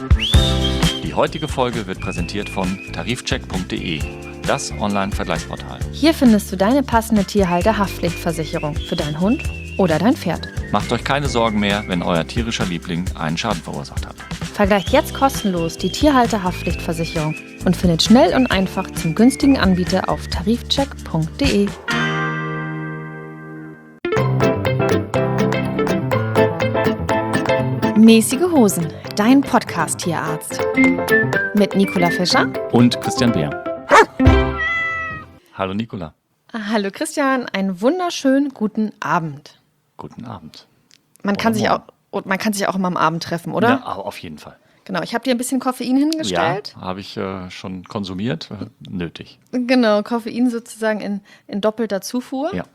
Die heutige Folge wird präsentiert von tarifcheck.de, das Online-Vergleichsportal. Hier findest du deine passende Tierhalter-Haftpflichtversicherung für deinen Hund oder dein Pferd. Macht euch keine Sorgen mehr, wenn euer tierischer Liebling einen Schaden verursacht hat. Vergleicht jetzt kostenlos die Tierhalter-Haftpflichtversicherung und findet schnell und einfach zum günstigen Anbieter auf tarifcheck.de. Mäßige Hosen, dein Podcast-Tierarzt. Mit Nicola Fischer Und Christian Beer. Hallo Nicola. Hallo Christian, einen wunderschönen guten Abend. Guten Abend. Man kann sich auch mal am Abend treffen, oder? Ja, auf jeden Fall. Genau, ich habe dir ein bisschen Koffein hingestellt. Ja, habe ich schon konsumiert. Nötig. Genau, Koffein sozusagen in doppelter Zufuhr. Ja.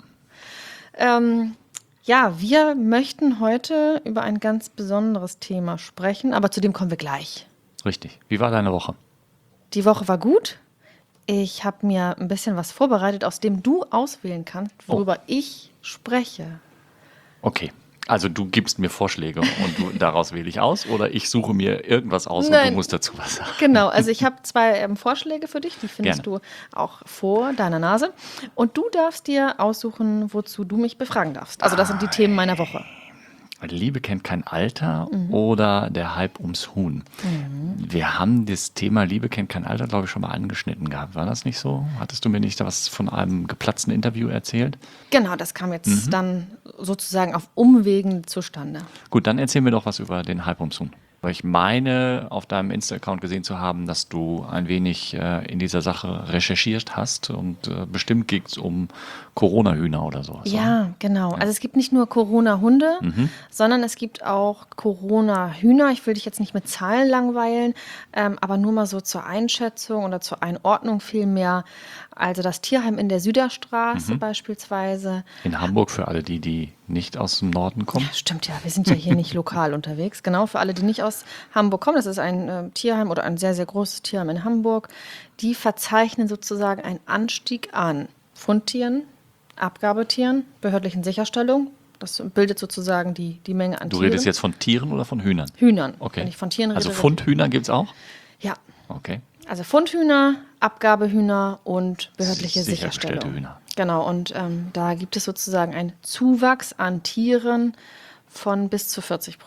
Ja, wir möchten heute über ein ganz besonderes Thema sprechen, aber zu dem kommen wir gleich. Richtig. Wie war deine Woche? Die Woche war gut. Ich habe mir ein bisschen was vorbereitet, aus dem du auswählen kannst, worüber ich spreche. Okay. Also du gibst mir Vorschläge und daraus wähle ich aus oder ich suche mir irgendwas aus und Nein. du musst dazu was sagen. Genau, also ich habe zwei Vorschläge für dich, die findest Gerne. du auch vor deiner Nase. Und du darfst dir aussuchen, wozu du mich befragen darfst. Also das sind die Themen meiner Woche. Liebe kennt kein Alter oder der Hype ums Huhn. Wir haben das Thema Liebe kennt kein Alter, glaube ich, schon mal angeschnitten gehabt. War das nicht so? Hattest du mir nicht da was von einem geplatzten Interview erzählt? Genau, das kam jetzt dann sozusagen auf Umwegen zustande. Gut, dann erzähl mir doch was über den Hype ums Huhn. Weil ich meine, auf deinem Insta-Account gesehen zu haben, dass du ein wenig in dieser Sache recherchiert hast und bestimmt geht es um Corona-Hühner oder sowas. Ja, genau. Also es gibt nicht nur Corona-Hunde, sondern es gibt auch Corona-Hühner. Ich will dich jetzt nicht mit Zahlen langweilen, aber nur mal so zur Einschätzung oder zur Einordnung vielmehr. Also das Tierheim in der Süderstraße beispielsweise. In Hamburg für alle, die nicht aus dem Norden kommen. Ja, stimmt ja, wir sind ja hier nicht lokal unterwegs. Genau, für alle, die nicht aus Hamburg kommen, das ist ein Tierheim oder ein sehr, sehr großes Tierheim in Hamburg. Die verzeichnen sozusagen einen Anstieg an Fundtieren, Abgabetieren, behördlichen Sicherstellung. Das bildet sozusagen die Menge an Du Tieren. redest jetzt von Tieren oder von Hühnern? Hühnern. Okay. Wenn ich von Tieren rede. Also Fundhühner gibt es auch? Ja, Okay. also Fundhühner, Abgabehühner und behördliche Sichergestellte Sicherstellung. Hühner. Genau, und da gibt es sozusagen einen Zuwachs an Tieren von bis zu 40%.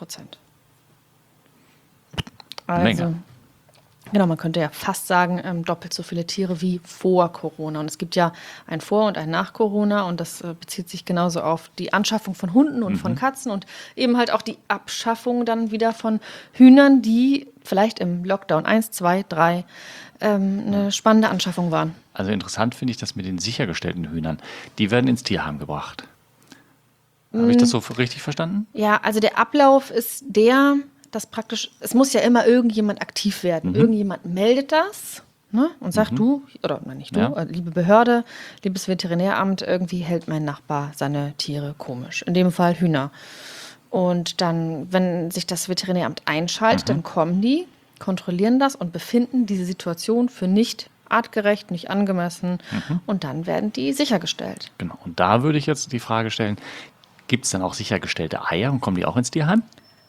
Also, Menge. genau, man könnte ja fast sagen, doppelt so viele Tiere wie vor Corona. Und es gibt ja ein Vor- und ein Nach-Corona und das bezieht sich genauso auf die Anschaffung von Hunden und von Katzen und eben halt auch die Abschaffung dann wieder von Hühnern, die vielleicht im Lockdown 1, 2, 3 eine spannende Anschaffung waren. Also interessant finde ich das mit den sichergestellten Hühnern. Die werden ins Tierheim gebracht. Habe ich das so richtig verstanden? Ja, also der Ablauf ist der, dass praktisch, es muss ja immer irgendjemand aktiv werden. Irgendjemand meldet das, ne, und sagt, du, oder nein, nicht du, Ja. liebe Behörde, liebes Veterinäramt, irgendwie hält mein Nachbar seine Tiere komisch. In dem Fall Hühner. Und dann, wenn sich das Veterinäramt einschaltet, dann kommen die, kontrollieren das und befinden diese Situation für nicht artgerecht, nicht angemessen. Und dann werden die sichergestellt. Genau. Und da würde ich jetzt die Frage stellen, gibt es dann auch sichergestellte Eier und kommen die auch ins Tierheim?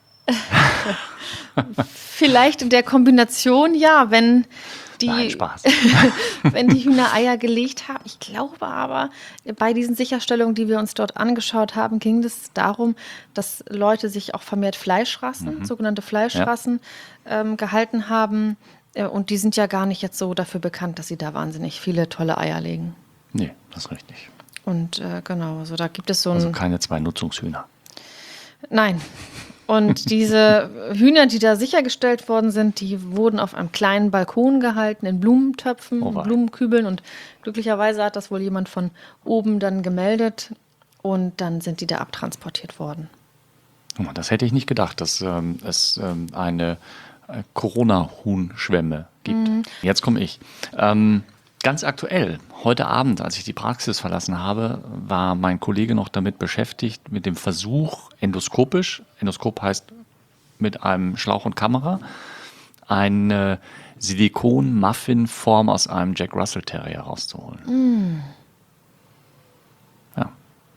Vielleicht in der Kombination, ja, wenn Nein, die, Spaß. wenn die Hühner Eier gelegt haben. Ich glaube aber, bei diesen Sicherstellungen, die wir uns dort angeschaut haben, ging es darum, dass Leute sich auch vermehrt Fleischrassen, sogenannte Fleischrassen, gehalten haben. Und die sind ja gar nicht jetzt so dafür bekannt, dass sie da wahnsinnig viele tolle Eier legen. Nee, das ist richtig. Und genau, also da gibt es so Also ein... keine 2 Nutzungshühner. Nein. Und diese Hühner, die da sichergestellt worden sind, die wurden auf einem kleinen Balkon gehalten, in Blumentöpfen, Oh in wei. Blumenkübeln. Und glücklicherweise hat das wohl jemand von oben dann gemeldet. Und dann sind die da abtransportiert worden. Guck mal, das hätte ich nicht gedacht, dass es eine Corona-Huhnschwemme gibt. Jetzt komme ich. Ganz aktuell, heute Abend, als ich die Praxis verlassen habe, war mein Kollege noch damit beschäftigt, mit dem Versuch, endoskopisch, Endoskop heißt mit einem Schlauch und Kamera, eine Silikon-Muffin-Form aus einem Jack Russell Terrier rauszuholen. Ja.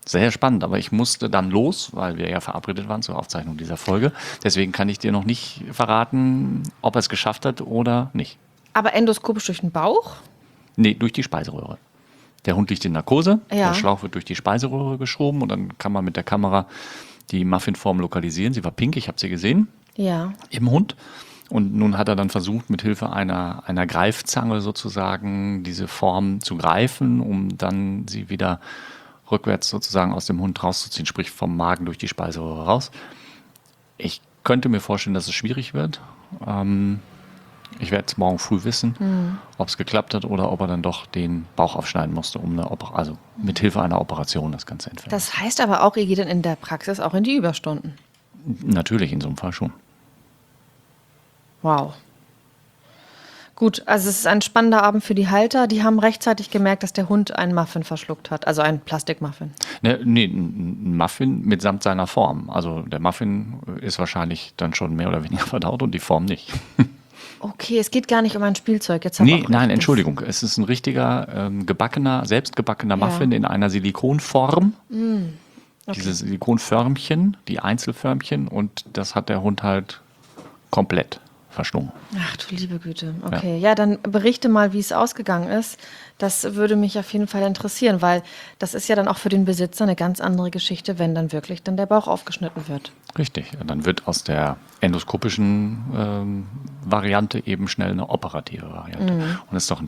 Sehr spannend, aber ich musste dann los, weil wir ja verabredet waren zur Aufzeichnung dieser Folge. Deswegen kann ich dir noch nicht verraten, ob er es geschafft hat oder nicht. Aber endoskopisch durch den Bauch? Nee, durch die Speiseröhre. Der Hund liegt in Narkose, Ja. der Schlauch wird durch die Speiseröhre geschoben und dann kann man mit der Kamera die Muffinform lokalisieren. Sie war pink, ich habe sie gesehen Ja. im Hund. Und nun hat er dann versucht, mit Hilfe einer Greifzange sozusagen diese Form zu greifen, um dann sie wieder rückwärts sozusagen aus dem Hund rauszuziehen, sprich vom Magen durch die Speiseröhre raus. Ich könnte mir vorstellen, dass es schwierig wird. Ich werde es morgen früh wissen, ob es geklappt hat oder ob er dann doch den Bauch aufschneiden musste, um also mit Hilfe einer Operation das Ganze entfernen. Das heißt aber auch, ihr geht dann in der Praxis auch in die Überstunden. Natürlich, in so einem Fall schon. Wow. Gut, also es ist ein spannender Abend für die Halter. Die haben rechtzeitig gemerkt, dass der Hund einen Muffin verschluckt hat, also einen Plastikmuffin. Nee, ein Muffin mitsamt seiner Form. Also der Muffin ist wahrscheinlich dann schon mehr oder weniger verdaut und die Form nicht. Okay, es geht gar nicht um ein Spielzeug. Jetzt haben wir auch Nein, richtig- Entschuldigung. Es ist ein richtiger, selbstgebackener Muffin in einer Silikonform. Diese Silikonförmchen, die Einzelförmchen, und das hat der Hund halt komplett verschlungen. Ach du liebe Güte. Okay, ja, dann berichte mal, wie es ausgegangen ist. Das würde mich auf jeden Fall interessieren, weil das ist ja dann auch für den Besitzer eine ganz andere Geschichte, wenn dann wirklich dann der Bauch aufgeschnitten wird. Richtig. Und dann wird aus der endoskopischen Variante eben schnell eine operative Variante. Und das ist doch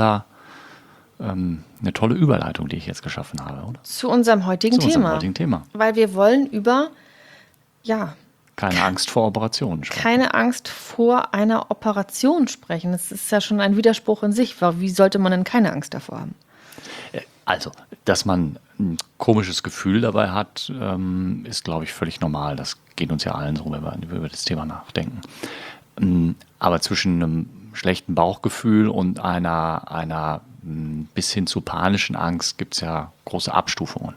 eine tolle Überleitung, die ich jetzt geschaffen habe, oder? Zu unserem heutigen Zu unserem Thema. heutigen Thema. Weil wir wollen über, ja, Keine Angst vor Operationen sprechen. keine Angst vor einer Operation sprechen. Das ist ja schon ein Widerspruch in sich. Wie sollte man denn keine Angst davor haben? Also, dass man ein komisches Gefühl dabei hat, ist, glaube ich, völlig normal. Das geht uns ja allen so, wenn wir über das Thema nachdenken. Aber zwischen einem schlechten Bauchgefühl und einer bis hin zu panischen Angst gibt es ja große Abstufungen.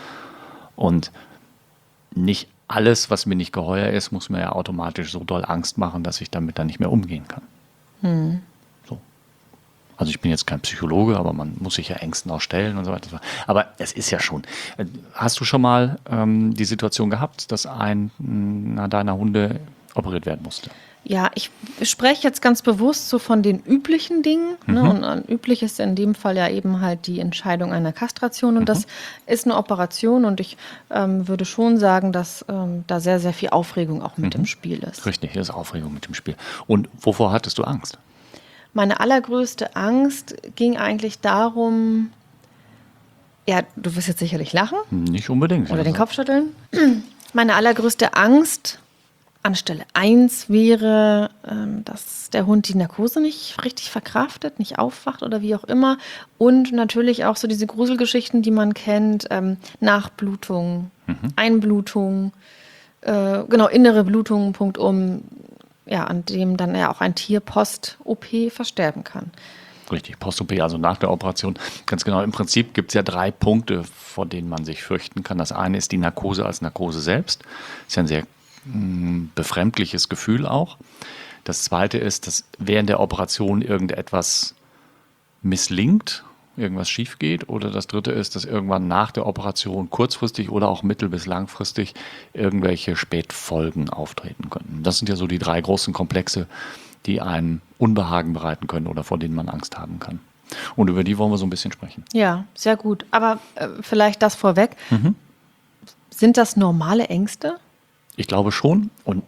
Und nicht alles, was mir nicht geheuer ist, muss mir ja automatisch so doll Angst machen, dass ich damit dann nicht mehr umgehen kann. So. Also ich bin jetzt kein Psychologe, aber man muss sich ja Ängsten auch stellen und so weiter. Aber es ist ja schon. Hast du schon mal die Situation gehabt, dass einer deiner Hunde operiert werden musste? Ja, ich spreche jetzt ganz bewusst so von den üblichen Dingen. Ne? Und üblich ist in dem Fall ja eben halt die Entscheidung einer Kastration. Und das ist eine Operation. Und ich würde schon sagen, dass da sehr, sehr viel Aufregung auch mit im Spiel ist. Richtig, hier ist Aufregung mit dem Spiel. Und wovor hattest du Angst? Meine allergrößte Angst ging eigentlich darum, ja, du wirst jetzt sicherlich lachen Nicht unbedingt. oder den Kopf schütteln. Meine allergrößte Angst an Stelle 1 wäre, dass der Hund die Narkose nicht richtig verkraftet, nicht aufwacht oder wie auch immer. Und natürlich auch so diese Gruselgeschichten, die man kennt, Nachblutung, Einblutung, genau, innere Blutung, punktum, ja, an dem dann ja auch ein Tier post-OP versterben kann. Richtig, Post-OP, also nach der Operation. Ganz genau, im Prinzip gibt es ja 3 Punkte, vor denen man sich fürchten kann. Das eine ist die Narkose als Narkose selbst. Ist ja ein sehr befremdliches Gefühl auch. Das zweite ist, dass während der Operation irgendetwas misslingt, irgendwas schief geht. Oder das dritte ist, dass irgendwann nach der Operation kurzfristig oder auch mittel- bis langfristig irgendwelche Spätfolgen auftreten können. Das sind ja so die 3 großen Komplexe, die einem Unbehagen bereiten können oder vor denen man Angst haben kann. Und über die wollen wir so ein bisschen sprechen. Ja, sehr gut. Aber vielleicht das vorweg. Sind das normale Ängste? Ich glaube schon. Und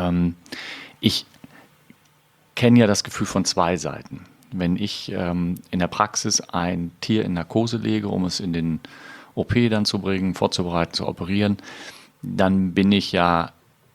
ich kenne ja das Gefühl von 2 Seiten. Wenn ich in der Praxis ein Tier in Narkose lege, um es in den OP dann zu bringen, vorzubereiten, zu operieren, dann bin ich ja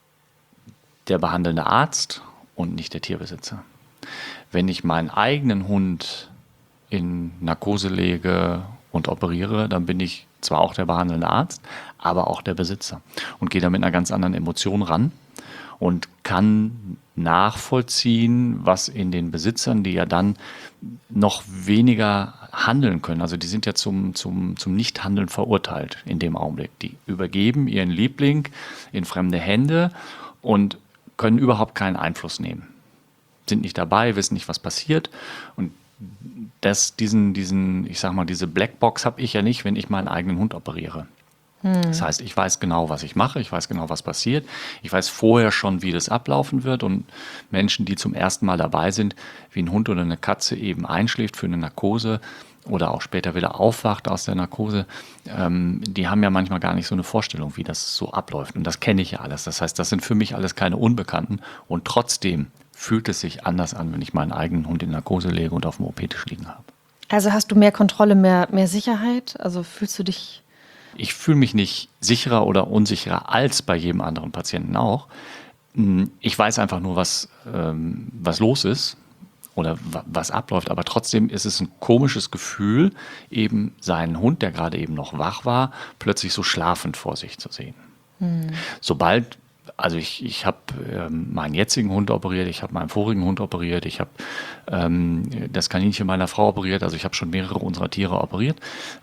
der behandelnde Arzt und nicht der Tierbesitzer. Wenn ich meinen eigenen Hund in Narkose lege und operiere, dann bin ich zwar auch der behandelnde Arzt, aber auch der Besitzer und gehe da mit einer ganz anderen Emotion ran und kann nachvollziehen, was in den Besitzern, die ja dann noch weniger handeln können, also die sind ja zum Nichthandeln verurteilt in dem Augenblick. Die übergeben ihren Liebling in fremde Hände und können überhaupt keinen Einfluss nehmen. Sind nicht dabei, wissen nicht, was passiert. Und ich sag mal, diese Blackbox habe ich ja nicht, wenn ich meinen eigenen Hund operiere. Das heißt, ich weiß genau, was ich mache, ich weiß genau, was passiert. Ich weiß vorher schon, wie das ablaufen wird. Und Menschen, die zum ersten Mal dabei sind, wie ein Hund oder eine Katze eben einschläft für eine Narkose oder auch später wieder aufwacht aus der Narkose, die haben ja manchmal gar nicht so eine Vorstellung, wie das so abläuft. Und das kenne ich ja alles. Das heißt, das sind für mich alles keine Unbekannten. Und trotzdem fühlt es sich anders an, wenn ich meinen eigenen Hund in Narkose lege und auf dem OP-Tisch liegen habe. Also hast du mehr Kontrolle, mehr Sicherheit? Also fühlst du dich... Ich fühle mich nicht sicherer oder unsicherer als bei jedem anderen Patienten auch. Ich weiß einfach nur, was los ist oder was abläuft. Aber trotzdem ist es ein komisches Gefühl, eben seinen Hund, der gerade eben noch wach war, plötzlich so schlafend vor sich zu sehen. Sobald, also ich habe meinen jetzigen Hund operiert, ich habe meinen vorigen Hund operiert, ich habe das Kaninchen meiner Frau operiert, also ich habe schon mehrere unserer Tiere operiert.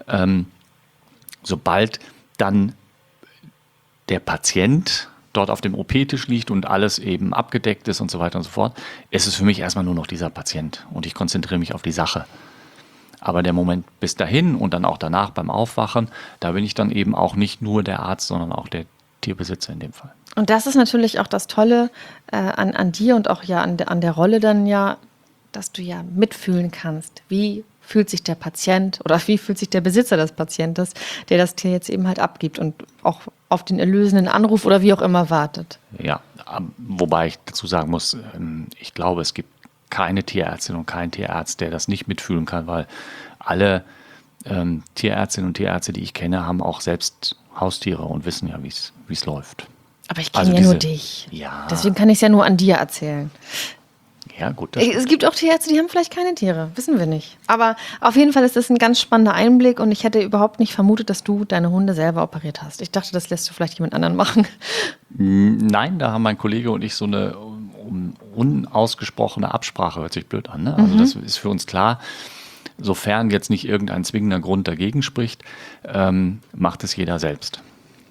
Sobald dann der Patient dort auf dem OP-Tisch liegt und alles eben abgedeckt ist und so weiter und so fort, ist es für mich erstmal nur noch dieser Patient und ich konzentriere mich auf die Sache. Aber der Moment bis dahin und dann auch danach beim Aufwachen, da bin ich dann eben auch nicht nur der Arzt, sondern auch der Tierbesitzer in dem Fall. Und das ist natürlich auch das Tolle an dir und auch ja an der Rolle dann ja, dass du ja mitfühlen kannst. Wie fühlt sich der Patient oder wie fühlt sich der Besitzer des Patientes, der das Tier jetzt eben halt abgibt und auch auf den erlösenden Anruf oder wie auch immer wartet. Ja, wobei ich dazu sagen muss, ich glaube, es gibt keine Tierärztin und keinen Tierarzt, der das nicht mitfühlen kann, weil alle Tierärztinnen und Tierärzte, die ich kenne, haben auch selbst Haustiere und wissen ja, wie es läuft. Aber ich kenne ja nur dich. Ja. Deswegen kann ich es ja nur an dir erzählen. Ja, gut. Es gibt auch Tierärzte, die haben vielleicht keine Tiere. Wissen wir nicht. Aber auf jeden Fall ist das ein ganz spannender Einblick und ich hätte überhaupt nicht vermutet, dass du deine Hunde selber operiert hast. Ich dachte, das lässt du vielleicht jemand anderen machen. Nein, da haben mein Kollege und ich so eine unausgesprochene Absprache, hört sich blöd an. Ne? Also das ist für uns klar. Sofern jetzt nicht irgendein zwingender Grund dagegen spricht, macht es jeder selbst.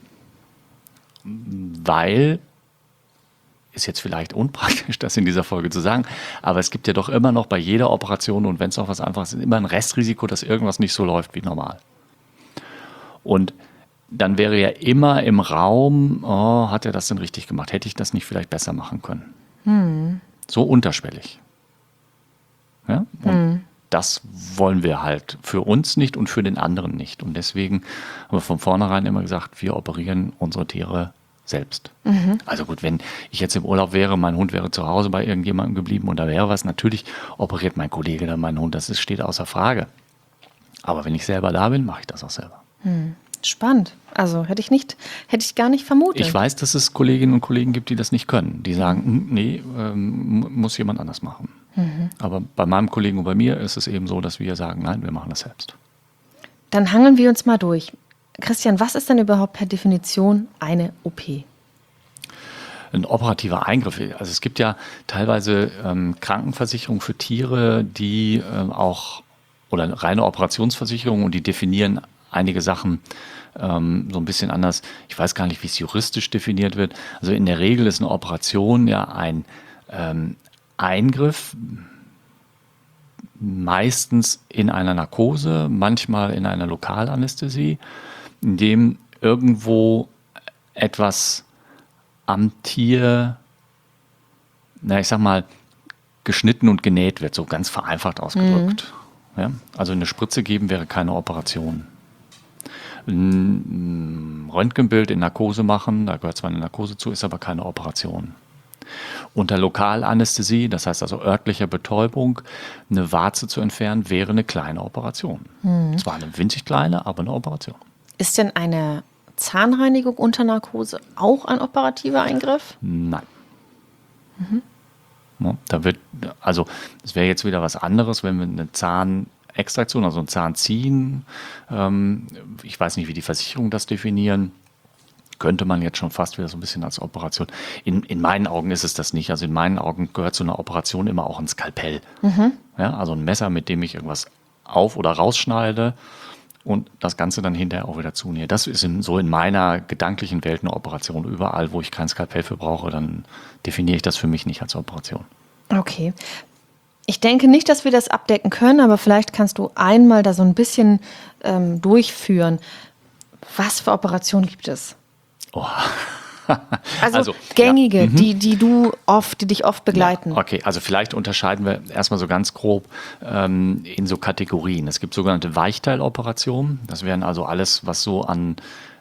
Weil, ist jetzt vielleicht unpraktisch, das in dieser Folge zu sagen, aber es gibt ja doch immer noch bei jeder Operation und wenn es auch was Einfaches ist, immer ein Restrisiko, dass irgendwas nicht so läuft wie normal. Und dann wäre ja immer im Raum, oh, hat er das denn richtig gemacht? Hätte ich das nicht vielleicht besser machen können? So unterschwellig. Ja? Und das wollen wir halt für uns nicht und für den anderen nicht. Und deswegen haben wir von vornherein immer gesagt, wir operieren unsere Tiere selbst. Also gut, wenn ich jetzt im Urlaub wäre, mein Hund wäre zu Hause bei irgendjemandem geblieben und da wäre was, natürlich operiert mein Kollege dann meinen Hund, steht außer Frage. Aber wenn ich selber da bin, mache ich das auch selber. Spannend. Also hätte ich gar nicht vermutet. Ich weiß, dass es Kolleginnen und Kollegen gibt, die das nicht können. Die sagen, nee, muss jemand anders machen. Aber bei meinem Kollegen und bei mir ist es eben so, dass wir sagen, nein, wir machen das selbst. Dann hangeln wir uns mal durch. Christian, was ist denn überhaupt per Definition eine OP? Ein operativer Eingriff. Also es gibt ja teilweise Krankenversicherungen für Tiere, die oder reine Operationsversicherungen und die definieren einige Sachen so ein bisschen anders. Ich weiß gar nicht, wie es juristisch definiert wird. Also in der Regel ist eine Operation ja ein Eingriff, meistens in einer Narkose, manchmal in einer Lokalanästhesie, in dem irgendwo etwas am Tier, ich sag mal, geschnitten und genäht wird, so ganz vereinfacht ausgedrückt. Ja? Also eine Spritze geben wäre keine Operation. Ein Röntgenbild in Narkose machen, da gehört zwar eine Narkose zu, ist aber keine Operation. Unter Lokalanästhesie, das heißt also örtlicher Betäubung, eine Warze zu entfernen, wäre eine kleine Operation. Zwar eine winzig kleine, aber eine Operation. Ist denn eine Zahnreinigung unter Narkose auch ein operativer Eingriff? Nein. Ja, es wäre jetzt wieder was anderes, wenn wir eine Zahnextraktion, also einen Zahn ziehen. Ich weiß nicht, wie die Versicherungen das definieren. Könnte man jetzt schon fast wieder so ein bisschen als Operation. In meinen Augen ist es das nicht. Also in meinen Augen gehört zu einer Operation immer auch ein Skalpell. Ja, also ein Messer, mit dem ich irgendwas auf- oder rausschneide und das Ganze dann hinterher auch wieder zunähe. Das ist so in meiner gedanklichen Welt eine Operation. Überall, wo ich kein Skalpell für brauche, dann definiere ich das für mich nicht als Operation. Okay. Ich denke nicht, dass wir das abdecken können, aber vielleicht kannst du einmal da so ein bisschen durchführen. Was für Operationen gibt es? Oh. Also gängige, die dich oft begleiten. Ja, okay, also vielleicht unterscheiden wir erstmal so ganz grob in so Kategorien. Es gibt sogenannte Weichteiloperationen. Das wären also alles, was so an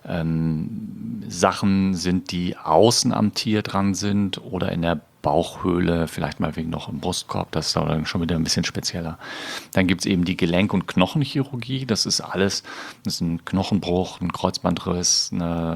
Sachen sind, die außen am Tier dran sind oder in der Bauchhöhle, vielleicht mal wegen noch im Brustkorb, das ist dann schon wieder ein bisschen spezieller. Dann gibt es eben die Gelenk- und Knochenchirurgie. Das ist alles, das ist ein Knochenbruch, ein Kreuzbandriss,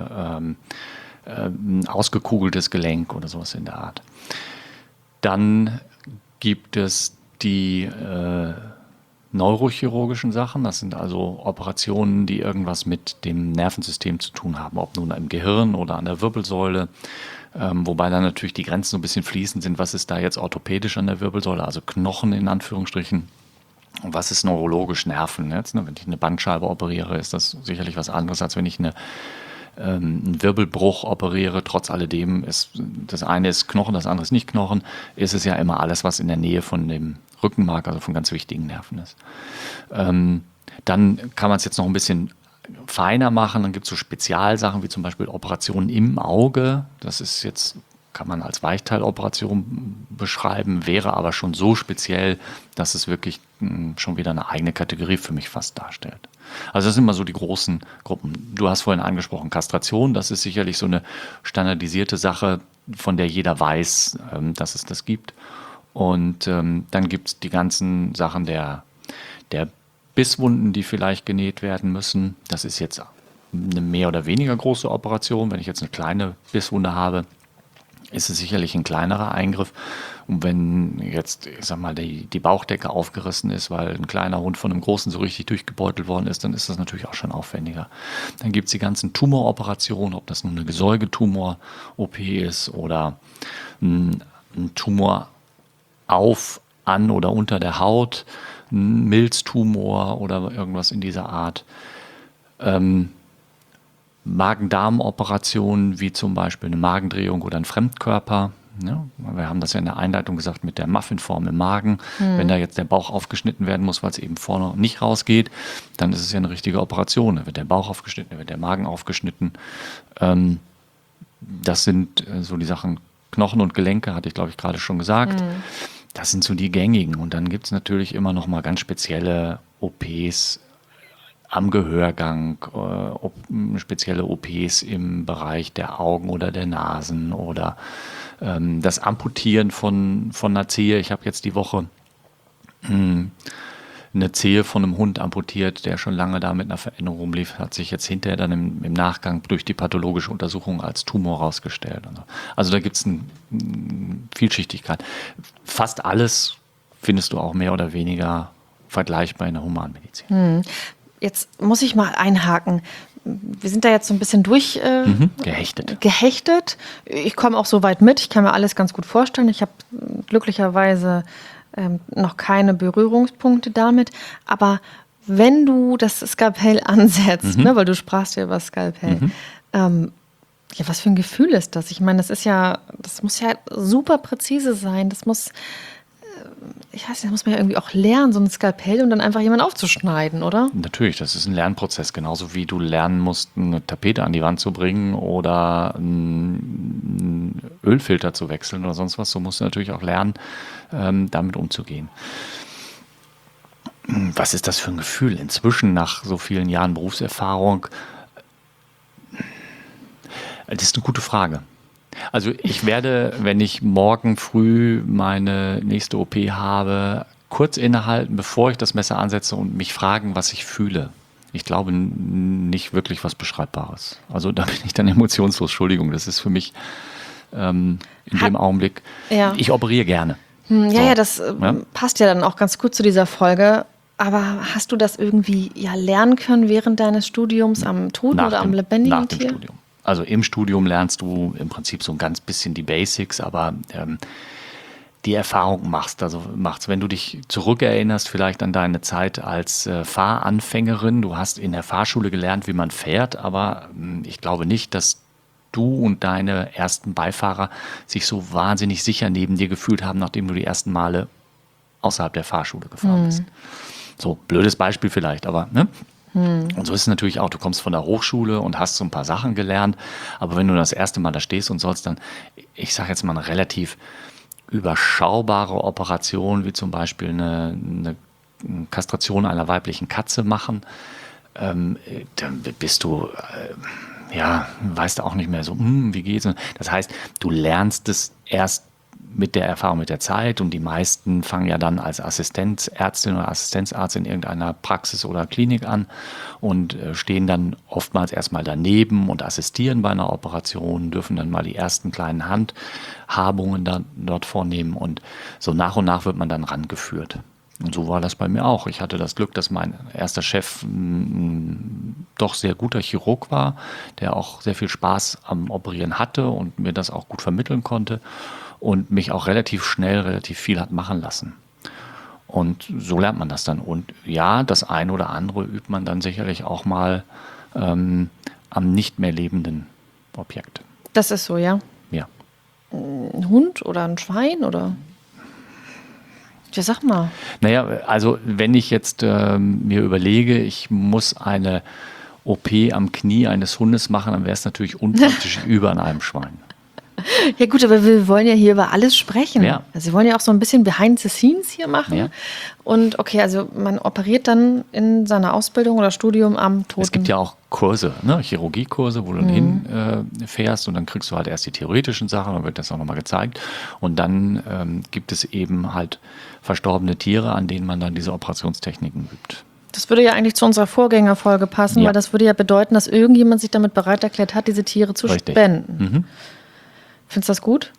ein ausgekugeltes Gelenk oder sowas in der Art. Dann gibt es die neurochirurgischen Sachen. Das sind also Operationen, die irgendwas mit dem Nervensystem zu tun haben, ob nun im Gehirn oder an der Wirbelsäule. Wobei dann natürlich die Grenzen so ein bisschen fließend sind. Was ist da jetzt orthopädisch an der Wirbelsäule, also Knochen in Anführungsstrichen? Und was ist neurologisch Nerven? Jetzt, ne? Wenn ich eine Bandscheibe operiere, ist das sicherlich was anderes, als wenn ich einen Wirbelbruch operiere. Trotz alledem ist das eine ist Knochen, das andere ist nicht Knochen. Ist es ja immer alles, was in der Nähe von dem Rückenmark, also von ganz wichtigen Nerven ist. Dann kann man es jetzt noch ein bisschen feiner machen. Dann gibt es so Spezialsachen wie zum Beispiel Operationen im Auge. Das ist jetzt, kann man als Weichteiloperation beschreiben, wäre aber schon so speziell, dass es wirklich schon wieder eine eigene Kategorie für mich fast darstellt. Also das sind immer so die großen Gruppen. Du hast vorhin angesprochen, Kastration, das ist sicherlich so eine standardisierte Sache, von der jeder weiß, dass es das gibt. Und dann gibt es die ganzen Sachen der Bisswunden, die vielleicht genäht werden müssen. Das ist jetzt eine mehr oder weniger große Operation. Wenn ich jetzt eine kleine Bisswunde habe, ist es sicherlich ein kleinerer Eingriff. Und wenn jetzt, ich sag mal, die Bauchdecke aufgerissen ist, weil ein kleiner Hund von einem großen so richtig durchgebeutelt worden ist, dann ist das natürlich auch schon aufwendiger. Dann gibt es die ganzen Tumoroperationen, ob das nun eine Gesäugetumor-OP ist oder ein Tumor an oder unter der Haut, ein Milztumor oder irgendwas in dieser Art. Magen-Darm-Operationen, wie zum Beispiel eine Magendrehung oder ein Fremdkörper. Ja, wir haben das ja in der Einleitung gesagt mit der Muffinform im Magen. Wenn da jetzt der Bauch aufgeschnitten werden muss, weil es eben vorne nicht rausgeht, dann ist es ja eine richtige Operation. Da wird der Bauch aufgeschnitten, da wird der Magen aufgeschnitten. Das sind so die Sachen Knochen und Gelenke, hatte ich glaube ich gerade schon gesagt. Das sind so die gängigen. Und dann gibt es natürlich immer noch mal ganz spezielle OPs am Gehörgang, spezielle OPs im Bereich der Augen oder der Nasen oder das Amputieren von einer Zehe. Ich habe jetzt die Woche eine Zehe von einem Hund amputiert, der schon lange da mit einer Veränderung rumlief, hat sich jetzt hinterher dann im Nachgang durch die pathologische Untersuchung als Tumor rausgestellt. Also da gibt es eine Vielschichtigkeit. Fast alles findest du auch mehr oder weniger vergleichbar in der Humanmedizin. Jetzt muss ich mal einhaken. Wir sind da jetzt so ein bisschen gehechtet. Ich komme auch so weit mit. Ich kann mir alles ganz gut vorstellen. Ich habe glücklicherweise noch keine Berührungspunkte damit. Aber wenn du das Skalpell ansetzt, ne, weil du sprachst ja über das Skalpell, ja, was für ein Gefühl ist das? Ich meine, das muss ja super präzise sein. Das muss, ich weiß nicht, das muss man ja irgendwie auch lernen, so ein Skalpell und dann einfach jemanden aufzuschneiden, oder? Natürlich, das ist ein Lernprozess, genauso wie du lernen musst, eine Tapete an die Wand zu bringen oder einen Ölfilter zu wechseln oder sonst was. So musst du natürlich auch lernen, damit umzugehen. Was ist das für ein Gefühl? Inzwischen, nach so vielen Jahren Berufserfahrung, das ist eine gute Frage. Also ich werde, wenn ich morgen früh meine nächste OP habe, kurz innehalten, bevor ich das Messer ansetze und mich fragen, was ich fühle. Ich glaube nicht wirklich was Beschreibbares. Also da bin ich dann emotionslos. Entschuldigung, das ist für mich in dem Augenblick. Ja. Ich operiere gerne. Das passt ja dann auch ganz gut zu dieser Folge. Aber hast du das irgendwie lernen können während deines Studiums am toten oder am lebendigen Tier? Nach dem Studium. Also im Studium lernst du im Prinzip so ein ganz bisschen die Basics, aber die Erfahrung machst. Wenn du dich zurückerinnerst, vielleicht an deine Zeit als Fahranfängerin. Du hast in der Fahrschule gelernt, wie man fährt, aber ich glaube nicht, dass du und deine ersten Beifahrer sich so wahnsinnig sicher neben dir gefühlt haben, nachdem du die ersten Male außerhalb der Fahrschule gefahren bist. So, blödes Beispiel vielleicht, aber ne? Und so ist es natürlich auch, du kommst von der Hochschule und hast so ein paar Sachen gelernt, aber wenn du das erste Mal da stehst und sollst dann, ich sage jetzt mal, eine relativ überschaubare Operation, wie zum Beispiel eine Kastration einer weiblichen Katze machen, dann bist du, weißt du auch nicht mehr so, wie geht's? Das heißt, du lernst es erst mit der Erfahrung, mit der Zeit, und die meisten fangen ja dann als Assistenzärztin oder Assistenzarzt in irgendeiner Praxis oder Klinik an und stehen dann oftmals erstmal daneben und assistieren bei einer Operation, dürfen dann mal die ersten kleinen Handhabungen dort vornehmen, und so nach und nach wird man dann rangeführt. Und so war das bei mir auch. Ich hatte das Glück, dass mein erster Chef ein doch sehr guter Chirurg war, der auch sehr viel Spaß am Operieren hatte und mir das auch gut vermitteln konnte und mich auch relativ schnell relativ viel hat machen lassen. Und so lernt man das dann. Und ja, das eine oder andere übt man dann sicherlich auch mal am nicht mehr lebenden Objekt. Das ist so, ja. Ja. Ein Hund oder ein Schwein oder? Ja, sag mal. Naja, also wenn ich jetzt mir überlege, ich muss eine OP am Knie eines Hundes machen, dann wäre es natürlich unpraktisch über an einem Schwein. Ja gut, aber wir wollen ja hier über alles sprechen. Ja. Also wir wollen ja auch so ein bisschen behind the scenes hier machen. Ja. Und okay, also man operiert dann in seiner Ausbildung oder Studium am Toten. Es gibt ja auch Kurse, ne? Chirurgiekurse, wo du dann hinfährst und dann kriegst du halt erst die theoretischen Sachen, dann wird das auch nochmal gezeigt. Und dann gibt es eben halt verstorbene Tiere, an denen man dann diese Operationstechniken übt. Das würde ja eigentlich zu unserer Vorgängerfolge passen, Ja. weil das würde ja bedeuten, dass irgendjemand sich damit bereit erklärt hat, diese Tiere zu Richtig. spenden. Findest du das gut?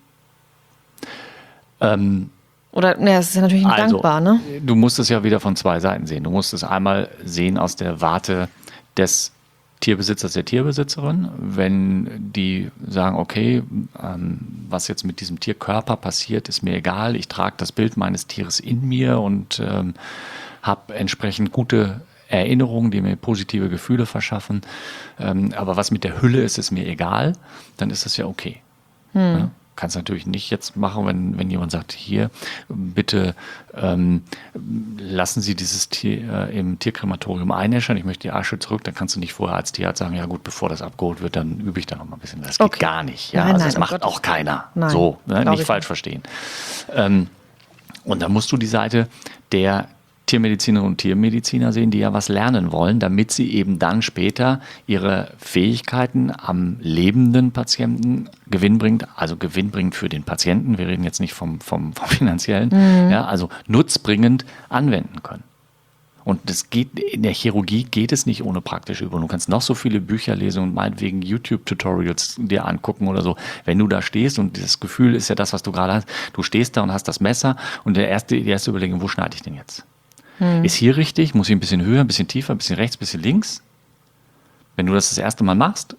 Oder, naja, es ist ja natürlich nicht dankbar, ne? Du musst es ja wieder von zwei Seiten sehen. Du musst es einmal sehen aus der Warte des Tierbesitzers, der Tierbesitzerin. Wenn die sagen, okay, was jetzt mit diesem Tierkörper passiert, ist mir egal. Ich trage das Bild meines Tieres in mir und habe entsprechend gute Erinnerungen, die mir positive Gefühle verschaffen. Aber was mit der Hülle ist mir egal. Dann ist das ja okay. Ja, kannst natürlich nicht jetzt machen, wenn jemand sagt, hier, bitte lassen Sie dieses Tier im Tierkrematorium einäschern, ich möchte die Asche zurück, dann kannst du nicht vorher als Tierarzt sagen, ja gut, bevor das abgeholt wird, dann übe ich da noch mal ein bisschen. Das geht gar nicht. Ja? Nein, Also nein, das um macht Gottes auch keiner. Nein, So, ne? glaub Nicht ich falsch nicht. verstehen. Und dann musst du die Seite der Tiermedizinerinnen und Tiermediziner sehen, die ja was lernen wollen, damit sie eben dann später ihre Fähigkeiten am lebenden Patienten gewinnbringend, also gewinnbringend für den Patienten, wir reden jetzt nicht vom finanziellen, ja, also nutzbringend anwenden können. Und das geht, in der Chirurgie geht es nicht ohne praktische Übung. Du kannst noch so viele Bücher lesen und meinetwegen YouTube-Tutorials dir angucken oder so. Wenn du da stehst, und das Gefühl ist ja das, was du gerade hast, du stehst da und hast das Messer und die erste Überlegung, wo schneide ich denn jetzt? Ist hier richtig? Muss ich ein bisschen höher, ein bisschen tiefer, ein bisschen rechts, ein bisschen links? Wenn du das erste Mal machst,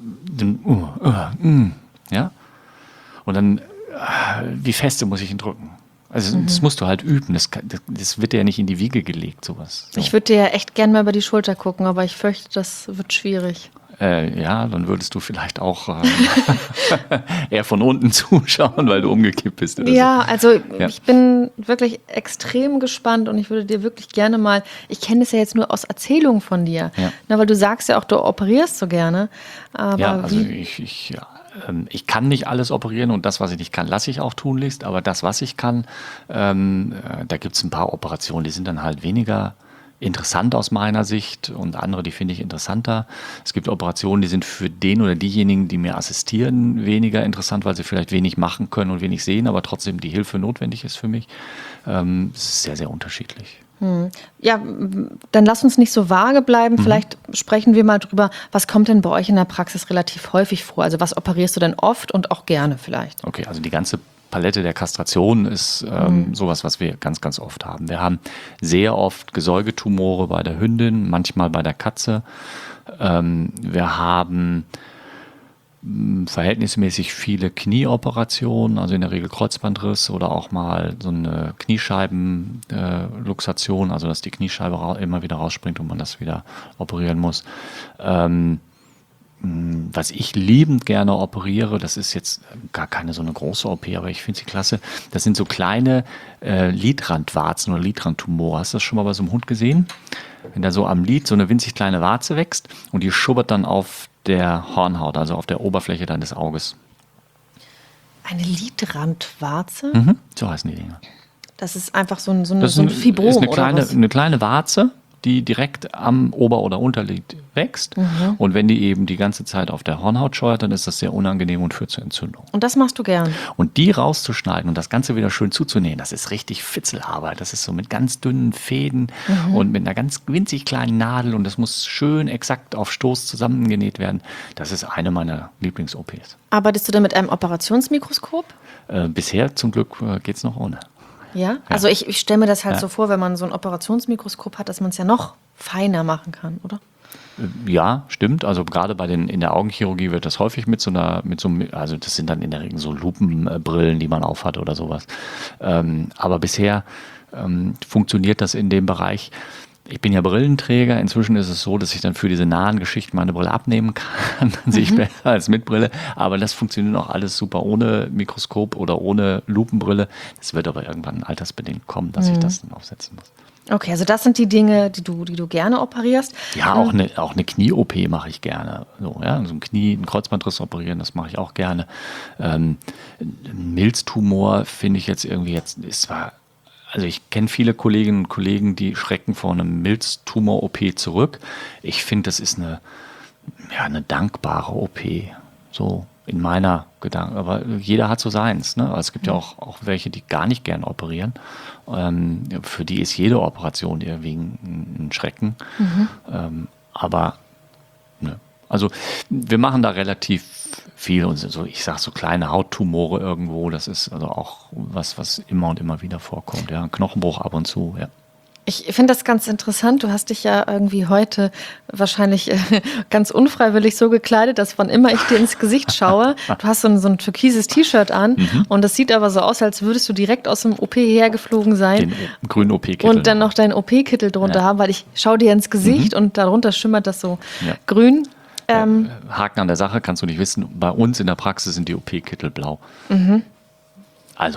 dann, ja? Und dann, wie feste muss ich ihn drücken? Also das musst du halt üben. Das wird dir ja nicht in die Wiege gelegt, sowas. So. Ich würde dir ja echt gern mal über die Schulter gucken, aber ich fürchte, das wird schwierig. Ja, dann würdest du vielleicht auch eher von unten zuschauen, weil du umgekippt bist. Oder Ja, so. also Ja. ich bin wirklich extrem gespannt und ich würde dir wirklich gerne mal, ich kenne es ja jetzt nur aus Erzählungen von dir, Ja. Na, weil du sagst ja auch, du operierst so gerne. Aber Ja, also wie, ich kann nicht alles operieren und das, was ich nicht kann, lasse ich auch tunlichst. Aber das, was ich kann, da gibt es ein paar Operationen, die sind dann halt weniger interessant aus meiner Sicht und andere, die finde ich interessanter. Es gibt Operationen, die sind für den oder diejenigen, die mir assistieren, weniger interessant, weil sie vielleicht wenig machen können und wenig sehen, aber trotzdem die Hilfe notwendig ist für mich. Es ist sehr, sehr unterschiedlich. ja, dann lass uns nicht so vage bleiben. Vielleicht sprechen wir mal drüber, was kommt denn bei euch in der Praxis relativ häufig vor? Also was operierst du denn oft und auch gerne vielleicht? Okay, also die ganze Palette der Kastration ist sowas, was wir ganz, ganz oft haben. Wir haben sehr oft Gesäugetumore bei der Hündin, manchmal bei der Katze. Wir haben verhältnismäßig viele Knieoperationen, also in der Regel Kreuzbandriss oder auch mal so eine Kniescheibenluxation, also dass die Kniescheibe immer wieder rausspringt und man das wieder operieren muss. Was ich liebend gerne operiere, das ist jetzt gar keine so eine große OP, aber ich finde sie klasse, das sind so kleine Lidrandwarzen oder Lidrandtumore. Hast du das schon mal bei so einem Hund gesehen? wenn da so am Lid so eine winzig kleine Warze wächst und die schubbert dann auf der Hornhaut, also auf der Oberfläche deines Auges. Eine Lidrandwarze? So heißen die Dinger. Das ist einfach so ein Das Fibrom ist oder was? eine kleine Warze, die direkt am Ober- oder Unterlid wächst. Und wenn die eben die ganze Zeit auf der Hornhaut scheuert, dann ist das sehr unangenehm und führt zur Entzündung. Und das machst du gern? Und die rauszuschneiden und das Ganze wieder schön zuzunähen, das ist richtig Fitzelarbeit. Das ist so mit ganz dünnen Fäden und mit einer ganz winzig kleinen Nadel und das muss schön exakt auf Stoß zusammengenäht werden. Das ist eine meiner Lieblings-OPs. Arbeitest du denn mit einem Operationsmikroskop? Bisher zum Glück geht es noch ohne. Ja? Also ich stelle mir das halt so vor, wenn man so ein Operationsmikroskop hat, dass man es ja noch feiner machen kann, oder? Ja, stimmt. Also gerade in der Augenchirurgie wird das häufig also das sind dann in der Regel so Lupenbrillen, die man aufhat oder sowas. Aber bisher funktioniert das in dem Bereich. Ich bin ja Brillenträger. Inzwischen ist es so, dass ich dann für diese nahen Geschichten meine Brille abnehmen kann. Dann sehe ich besser als mit Brille. Aber das funktioniert auch alles super ohne Mikroskop oder ohne Lupenbrille. Das wird aber irgendwann altersbedingt kommen, dass ich das dann aufsetzen muss. Okay, also das sind die Dinge, die du gerne operierst. Ja, auch eine Knie-OP mache ich gerne. So, ja, so ein Kreuzbandriss operieren, das mache ich auch gerne. Ein Milztumor finde ich jetzt irgendwie also ich kenne viele Kolleginnen und Kollegen, die schrecken vor einem Milztumor-OP zurück. Ich finde, das ist eine dankbare OP. So in meiner Gedanken. Aber jeder hat so seins. Ne? Es gibt ja auch welche, die gar nicht gern operieren. Für die ist jede Operation irgendwie ein Schrecken. Aber ne. Also wir machen da relativ viel. Und so, ich sage so kleine Hauttumore irgendwo. Das ist also auch was immer und immer wieder vorkommt. Ja, ein Knochenbruch ab und zu. Ja. Ich finde das ganz interessant. Du hast dich ja irgendwie heute wahrscheinlich ganz unfreiwillig so gekleidet, dass wann immer ich dir ins Gesicht schaue, du hast so ein türkises T-Shirt an und das sieht aber so aus, als würdest du direkt aus dem OP hergeflogen sein. Den grünen OP-Kittel. Und dann noch deinen OP-Kittel drunter haben, weil ich schaue dir ins Gesicht und darunter schimmert das so grün. Haken an der Sache, kannst du nicht wissen, bei uns in der Praxis sind die OP-Kittel blau. Also,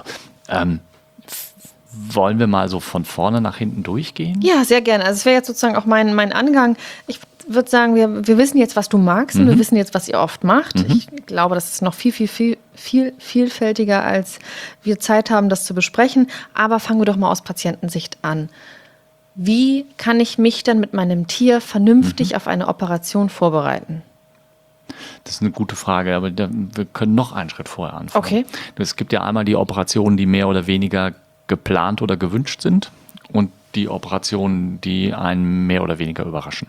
wollen wir mal so von vorne nach hinten durchgehen? Ja, sehr gerne. Also es wäre jetzt sozusagen auch mein Angang. Ich würde sagen, wir wissen jetzt, was du magst und wir wissen jetzt, was ihr oft macht. Ich glaube, das ist noch viel vielfältiger, als wir Zeit haben, das zu besprechen. Aber fangen wir doch mal aus Patientensicht an. Wie kann ich mich dann mit meinem Tier vernünftig auf eine Operation vorbereiten? Das ist eine gute Frage, aber wir können noch einen Schritt vorher anfangen. Okay. Es gibt ja einmal die Operationen, die mehr oder weniger geplant oder gewünscht sind und die Operationen, die einen mehr oder weniger überraschen.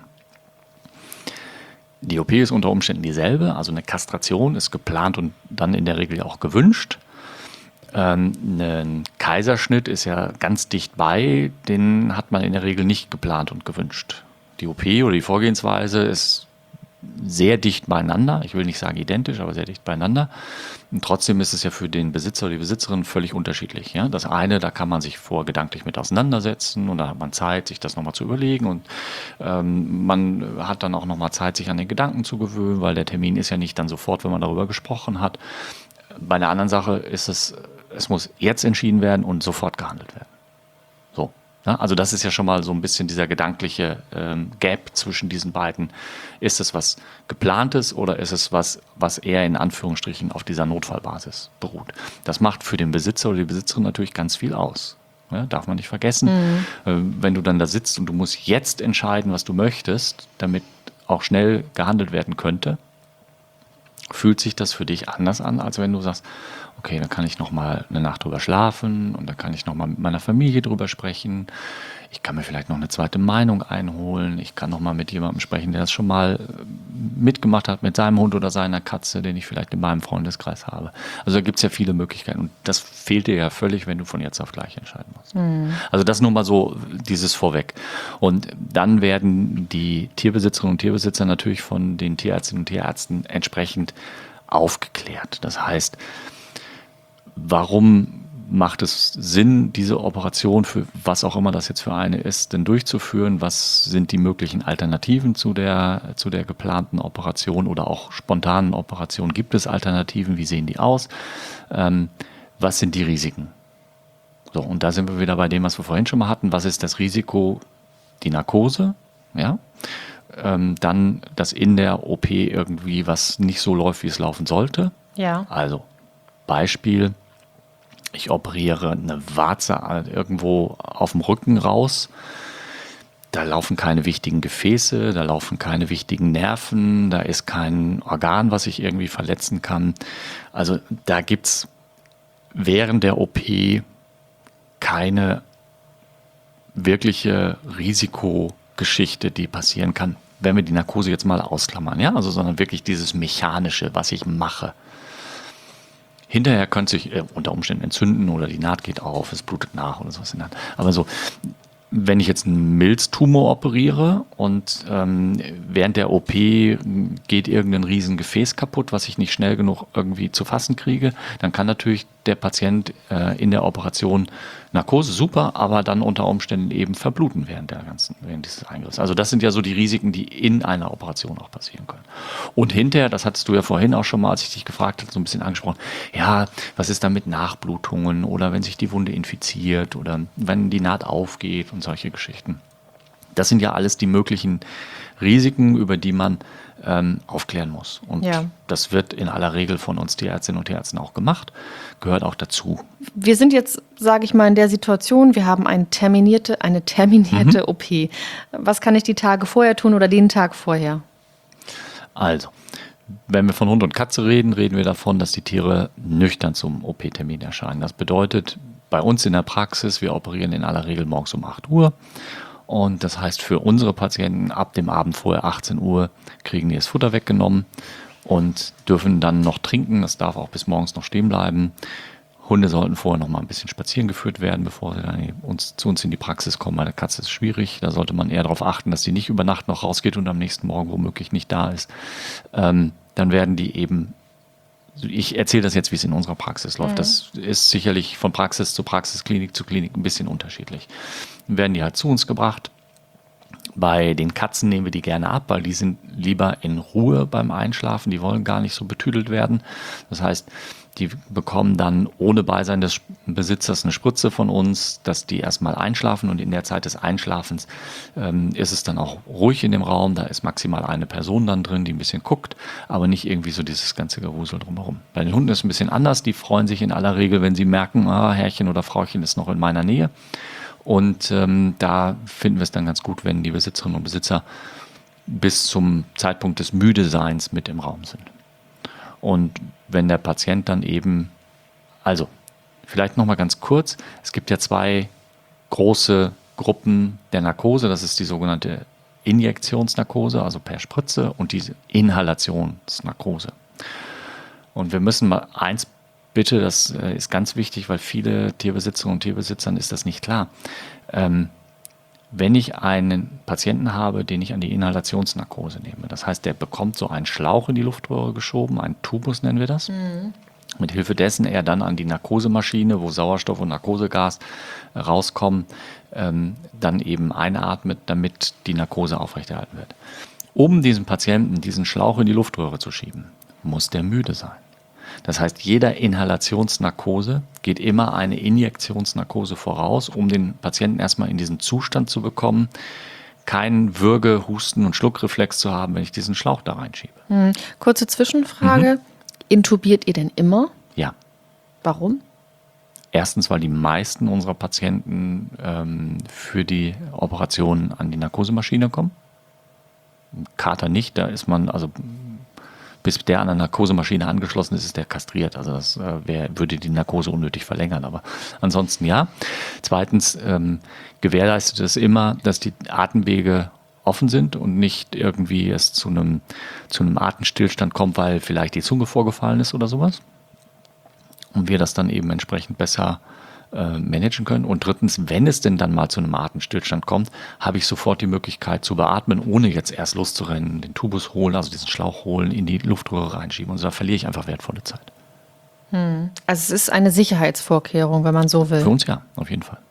Die OP ist unter Umständen dieselbe, also eine Kastration ist geplant und dann in der Regel auch gewünscht. Ein Kaiserschnitt ist ja ganz dicht bei, den hat man in der Regel nicht geplant und gewünscht. Die OP oder die Vorgehensweise ist sehr dicht beieinander. Ich will nicht sagen identisch, aber sehr dicht beieinander. Und trotzdem ist es ja für den Besitzer oder die Besitzerin völlig unterschiedlich. Ja? Das eine, da kann man sich gedanklich mit auseinandersetzen und da hat man Zeit, sich das nochmal zu überlegen und man hat dann auch nochmal Zeit, sich an den Gedanken zu gewöhnen, weil der Termin ist ja nicht dann sofort, wenn man darüber gesprochen hat. Bei der anderen Sache ist es muss jetzt entschieden werden und sofort gehandelt werden. So. Ja, also das ist ja schon mal so ein bisschen dieser gedankliche Gap zwischen diesen beiden. Ist es was Geplantes oder ist es was eher in Anführungsstrichen auf dieser Notfallbasis beruht? Das macht für den Besitzer oder die Besitzerin natürlich ganz viel aus. Ja, darf man nicht vergessen. Wenn du dann da sitzt und du musst jetzt entscheiden, was du möchtest, damit auch schnell gehandelt werden könnte, fühlt sich das für dich anders an, als wenn du sagst, okay, dann kann ich noch mal eine Nacht drüber schlafen und dann kann ich noch mal mit meiner Familie drüber sprechen. Ich kann mir vielleicht noch eine zweite Meinung einholen. Ich kann noch mal mit jemandem sprechen, der das schon mal mitgemacht hat mit seinem Hund oder seiner Katze, den ich vielleicht in meinem Freundeskreis habe. Also da gibt es ja viele Möglichkeiten und das fehlt dir ja völlig, wenn du von jetzt auf gleich entscheiden musst. Also das nur mal so dieses vorweg. Und dann werden die Tierbesitzerinnen und Tierbesitzer natürlich von den Tierärztinnen und Tierärzten entsprechend aufgeklärt. Das heißt, warum macht es Sinn, diese Operation, für was auch immer das jetzt für eine ist, denn durchzuführen? Was sind die möglichen Alternativen zu der geplanten Operation oder auch spontanen Operation? Gibt es Alternativen? Wie sehen die aus? Was sind die Risiken? So, und da sind wir wieder bei dem, was wir vorhin schon mal hatten. Was ist das Risiko? Die Narkose, ja, dann, dass in der OP irgendwie was nicht so läuft, wie es laufen sollte. Ja. Also Beispiel, ich operiere eine Warze irgendwo auf dem Rücken raus. Da laufen keine wichtigen Gefäße, da laufen keine wichtigen Nerven, da ist kein Organ, was ich irgendwie verletzen kann. Also da gibt es während der OP keine wirkliche Risikogeschichte, die passieren kann, wenn wir die Narkose jetzt mal ausklammern, ja, also sondern wirklich dieses Mechanische, was ich mache. Hinterher könnte sich unter Umständen entzünden oder die Naht geht auf, es blutet nach oder sowas. Aber so, wenn ich jetzt einen Milztumor operiere und während der OP geht irgendein Riesengefäß kaputt, was ich nicht schnell genug irgendwie zu fassen kriege, dann kann natürlich der Patient in der Operation Narkose super, aber dann unter Umständen eben verbluten während dieses Eingriffs. Also das sind ja so die Risiken, die in einer Operation auch passieren können. Und hinterher, das hattest du ja vorhin auch schon mal, als ich dich gefragt habe, so ein bisschen angesprochen, ja, was ist da mit Nachblutungen oder wenn sich die Wunde infiziert oder wenn die Naht aufgeht und solche Geschichten. Das sind ja alles die möglichen Risiken, über die man aufklären muss. Und das wird in aller Regel von uns Tierärztinnen und Tierärzten auch gemacht, gehört auch dazu. Wir sind jetzt, sage ich mal, in der Situation, wir haben eine terminierte OP. Was kann ich die Tage vorher tun oder den Tag vorher? Also, wenn wir von Hund und Katze reden, reden wir davon, dass die Tiere nüchtern zum OP-Termin erscheinen. Das bedeutet, bei uns in der Praxis, wir operieren in aller Regel morgens um 8 Uhr. Und das heißt, für unsere Patienten ab dem Abend vorher 18 Uhr kriegen die das Futter weggenommen und dürfen dann noch trinken. Das darf auch bis morgens noch stehen bleiben. Hunde sollten vorher noch mal ein bisschen spazieren geführt werden, bevor sie dann zu uns in die Praxis kommen. Bei der Katze ist es schwierig. Da sollte man eher darauf achten, dass sie nicht über Nacht noch rausgeht und am nächsten Morgen womöglich nicht da ist. Dann werden die eben, ich erzähle das jetzt, wie es in unserer Praxis läuft. Das ist sicherlich von Praxis zu Praxis, Klinik zu Klinik ein bisschen unterschiedlich. Dann werden die halt zu uns gebracht. Bei den Katzen nehmen wir die gerne ab, weil die sind lieber in Ruhe beim Einschlafen. Die wollen gar nicht so betüdelt werden. Das heißt, die bekommen dann ohne Beisein des Besitzers eine Spritze von uns, dass die erstmal einschlafen und in der Zeit des Einschlafens ist es dann auch ruhig in dem Raum. Da ist maximal eine Person dann drin, die ein bisschen guckt, aber nicht irgendwie so dieses ganze Gewusel drumherum. Bei den Hunden ist es ein bisschen anders. Die freuen sich in aller Regel, wenn sie merken, Herrchen oder Frauchen ist noch in meiner Nähe. Und da finden wir es dann ganz gut, wenn die Besitzerinnen und Besitzer bis zum Zeitpunkt des Müdeseins mit im Raum sind. Und wenn der Patient dann eben, also vielleicht nochmal ganz kurz, es gibt ja zwei große Gruppen der Narkose, das ist die sogenannte Injektionsnarkose, also per Spritze, und diese Inhalationsnarkose. Und wir müssen mal eins bitte, das ist ganz wichtig, weil viele Tierbesitzerinnen und Tierbesitzern ist das nicht klar. Wenn ich einen Patienten habe, den ich an die Inhalationsnarkose nehme, das heißt, der bekommt so einen Schlauch in die Luftröhre geschoben, einen Tubus nennen wir das, mit Hilfe dessen er dann an die Narkosemaschine, wo Sauerstoff und Narkosegas rauskommen, dann eben einatmet, damit die Narkose aufrechterhalten wird. Um diesen Patienten diesen Schlauch in die Luftröhre zu schieben, muss der müde sein. Das heißt, jeder Inhalationsnarkose geht immer eine Injektionsnarkose voraus, um den Patienten erstmal in diesen Zustand zu bekommen, keinen Würge-, Husten- und Schluckreflex zu haben, wenn ich diesen Schlauch da reinschiebe. Kurze Zwischenfrage. Intubiert ihr denn immer? Ja. Warum? Erstens, weil die meisten unserer Patienten für die Operation an die Narkosemaschine kommen. Kater nicht, da ist man, also bis der an der Narkosemaschine angeschlossen ist, ist der kastriert. Also das würde die Narkose unnötig verlängern. Aber ansonsten ja. Zweitens gewährleistet es immer, dass die Atemwege offen sind und nicht irgendwie es zu einem Atemstillstand kommt, weil vielleicht die Zunge vorgefallen ist oder sowas. Und wir das dann eben entsprechend besser managen können. Und drittens, wenn es denn dann mal zu einem Atemstillstand kommt, habe ich sofort die Möglichkeit zu beatmen, ohne jetzt erst loszurennen, den Tubus holen, also diesen Schlauch holen, in die Luftröhre reinschieben. Und so verliere ich einfach wertvolle Zeit. Also es ist eine Sicherheitsvorkehrung, wenn man so will. Für uns ja, auf jeden Fall.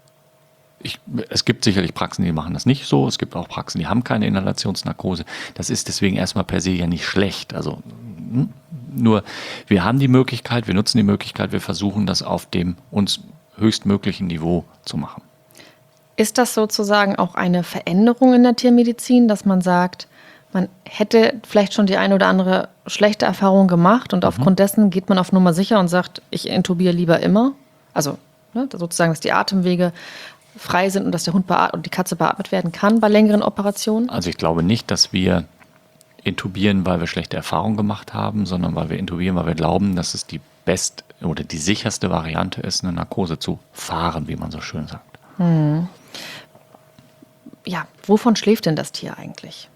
Es gibt sicherlich Praxen, die machen das nicht so. Es gibt auch Praxen, die haben keine Inhalationsnarkose. Das ist deswegen erstmal per se ja nicht schlecht. Also nur, wir haben die Möglichkeit, wir nutzen die Möglichkeit, wir versuchen das auf dem uns höchstmöglichen Niveau zu machen. Ist das sozusagen auch eine Veränderung in der Tiermedizin, dass man sagt, man hätte vielleicht schon die eine oder andere schlechte Erfahrung gemacht und aufgrund dessen geht man auf Nummer sicher und sagt, ich intubiere lieber immer? Also sozusagen, dass die Atemwege frei sind und dass der Hund und die Katze beatmet werden kann bei längeren Operationen? Also ich glaube nicht, dass wir intubieren, weil wir schlechte Erfahrungen gemacht haben, sondern weil wir intubieren, weil wir glauben, dass es die oder die sicherste Variante ist, eine Narkose zu fahren, wie man so schön sagt. Ja, wovon schläft denn das Tier eigentlich?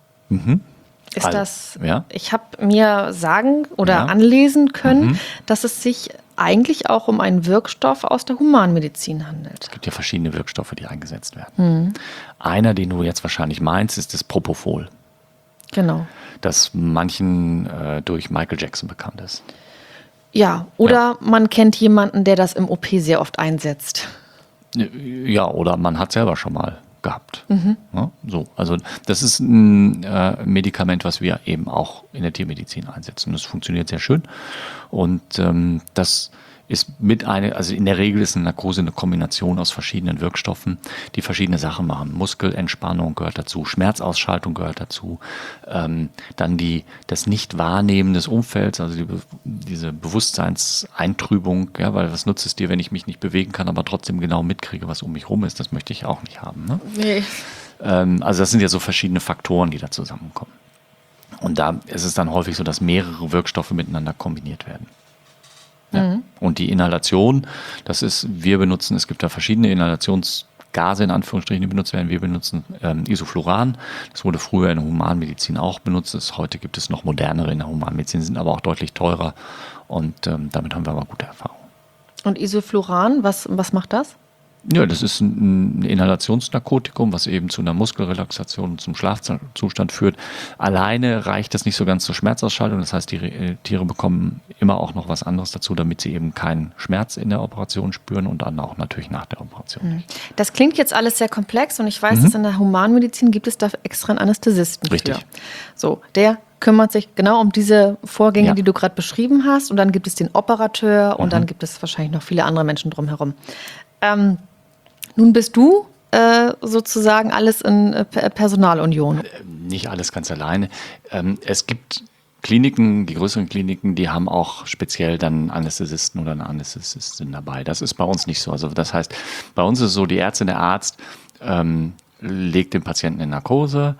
Ist das, ja. ich habe mir sagen oder Ja. anlesen können, dass es sich eigentlich auch um einen Wirkstoff aus der Humanmedizin handelt. Es gibt ja verschiedene Wirkstoffe, die eingesetzt werden. Einer, den du jetzt wahrscheinlich meinst, ist das Propofol, Genau. das manchen durch Michael Jackson bekannt ist. Ja, oder man kennt jemanden, der das im OP sehr oft einsetzt. Ja, oder man hat selber schon mal gehabt. Ja, so, also das ist ein Medikament, was wir eben auch in der Tiermedizin einsetzen. Das funktioniert sehr schön und das ist also in der Regel ist eine Narkose eine Kombination aus verschiedenen Wirkstoffen, die verschiedene Sachen machen. Muskelentspannung gehört dazu, Schmerzausschaltung gehört dazu, dann das Nicht-Wahrnehmen des Umfelds, also diese Bewusstseinseintrübung, ja, weil was nutzt es dir, wenn ich mich nicht bewegen kann, aber trotzdem genau mitkriege, was um mich rum ist, das möchte ich auch nicht haben. Ne? Nee. Also das sind ja so verschiedene Faktoren, die da zusammenkommen. Und da ist es dann häufig so, dass mehrere Wirkstoffe miteinander kombiniert werden. Ja. Und die Inhalation, es gibt da verschiedene Inhalationsgase in Anführungsstrichen, die benutzt werden. Wir benutzen Isofluran. Das wurde früher in der Humanmedizin auch benutzt. Heute gibt es noch modernere in der Humanmedizin, sind aber auch deutlich teurer. Und damit haben wir aber gute Erfahrungen. Und Isofluran, was macht das? Ja, das ist ein Inhalationsnarkotikum, was eben zu einer Muskelrelaxation und zum Schlafzustand führt. Alleine reicht das nicht so ganz zur Schmerzausschaltung. Das heißt, die Tiere bekommen immer auch noch was anderes dazu, damit sie eben keinen Schmerz in der Operation spüren und dann auch natürlich nach der Operation. Das klingt jetzt alles sehr komplex und ich weiß, dass in der Humanmedizin gibt es da extra einen Anästhesisten Richtig. für. So, der kümmert sich genau um diese Vorgänge, Ja. die du gerade beschrieben hast. Und dann gibt es den Operateur und dann gibt es wahrscheinlich noch viele andere Menschen drumherum. Nun bist du sozusagen alles in Personalunion. Nicht alles ganz alleine. Es gibt Kliniken, die größeren Kliniken, die haben auch speziell dann Anästhesisten oder eine Anästhesistin dabei. Das ist bei uns nicht so. Also das heißt, bei uns ist es so, die Ärztin, der Arzt legt den Patienten in Narkose,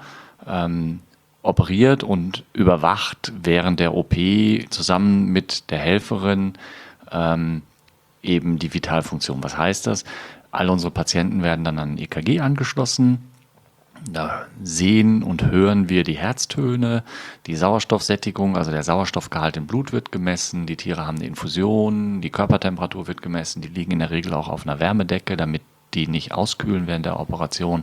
operiert und überwacht während der OP zusammen mit der Helferin eben die Vitalfunktion. Was heißt das? Alle unsere Patienten werden dann an ein EKG angeschlossen. Da sehen und hören wir die Herztöne, die Sauerstoffsättigung, also der Sauerstoffgehalt im Blut wird gemessen, die Tiere haben eine Infusion, die Körpertemperatur wird gemessen, die liegen in der Regel auch auf einer Wärmedecke, damit die nicht auskühlen während der Operation.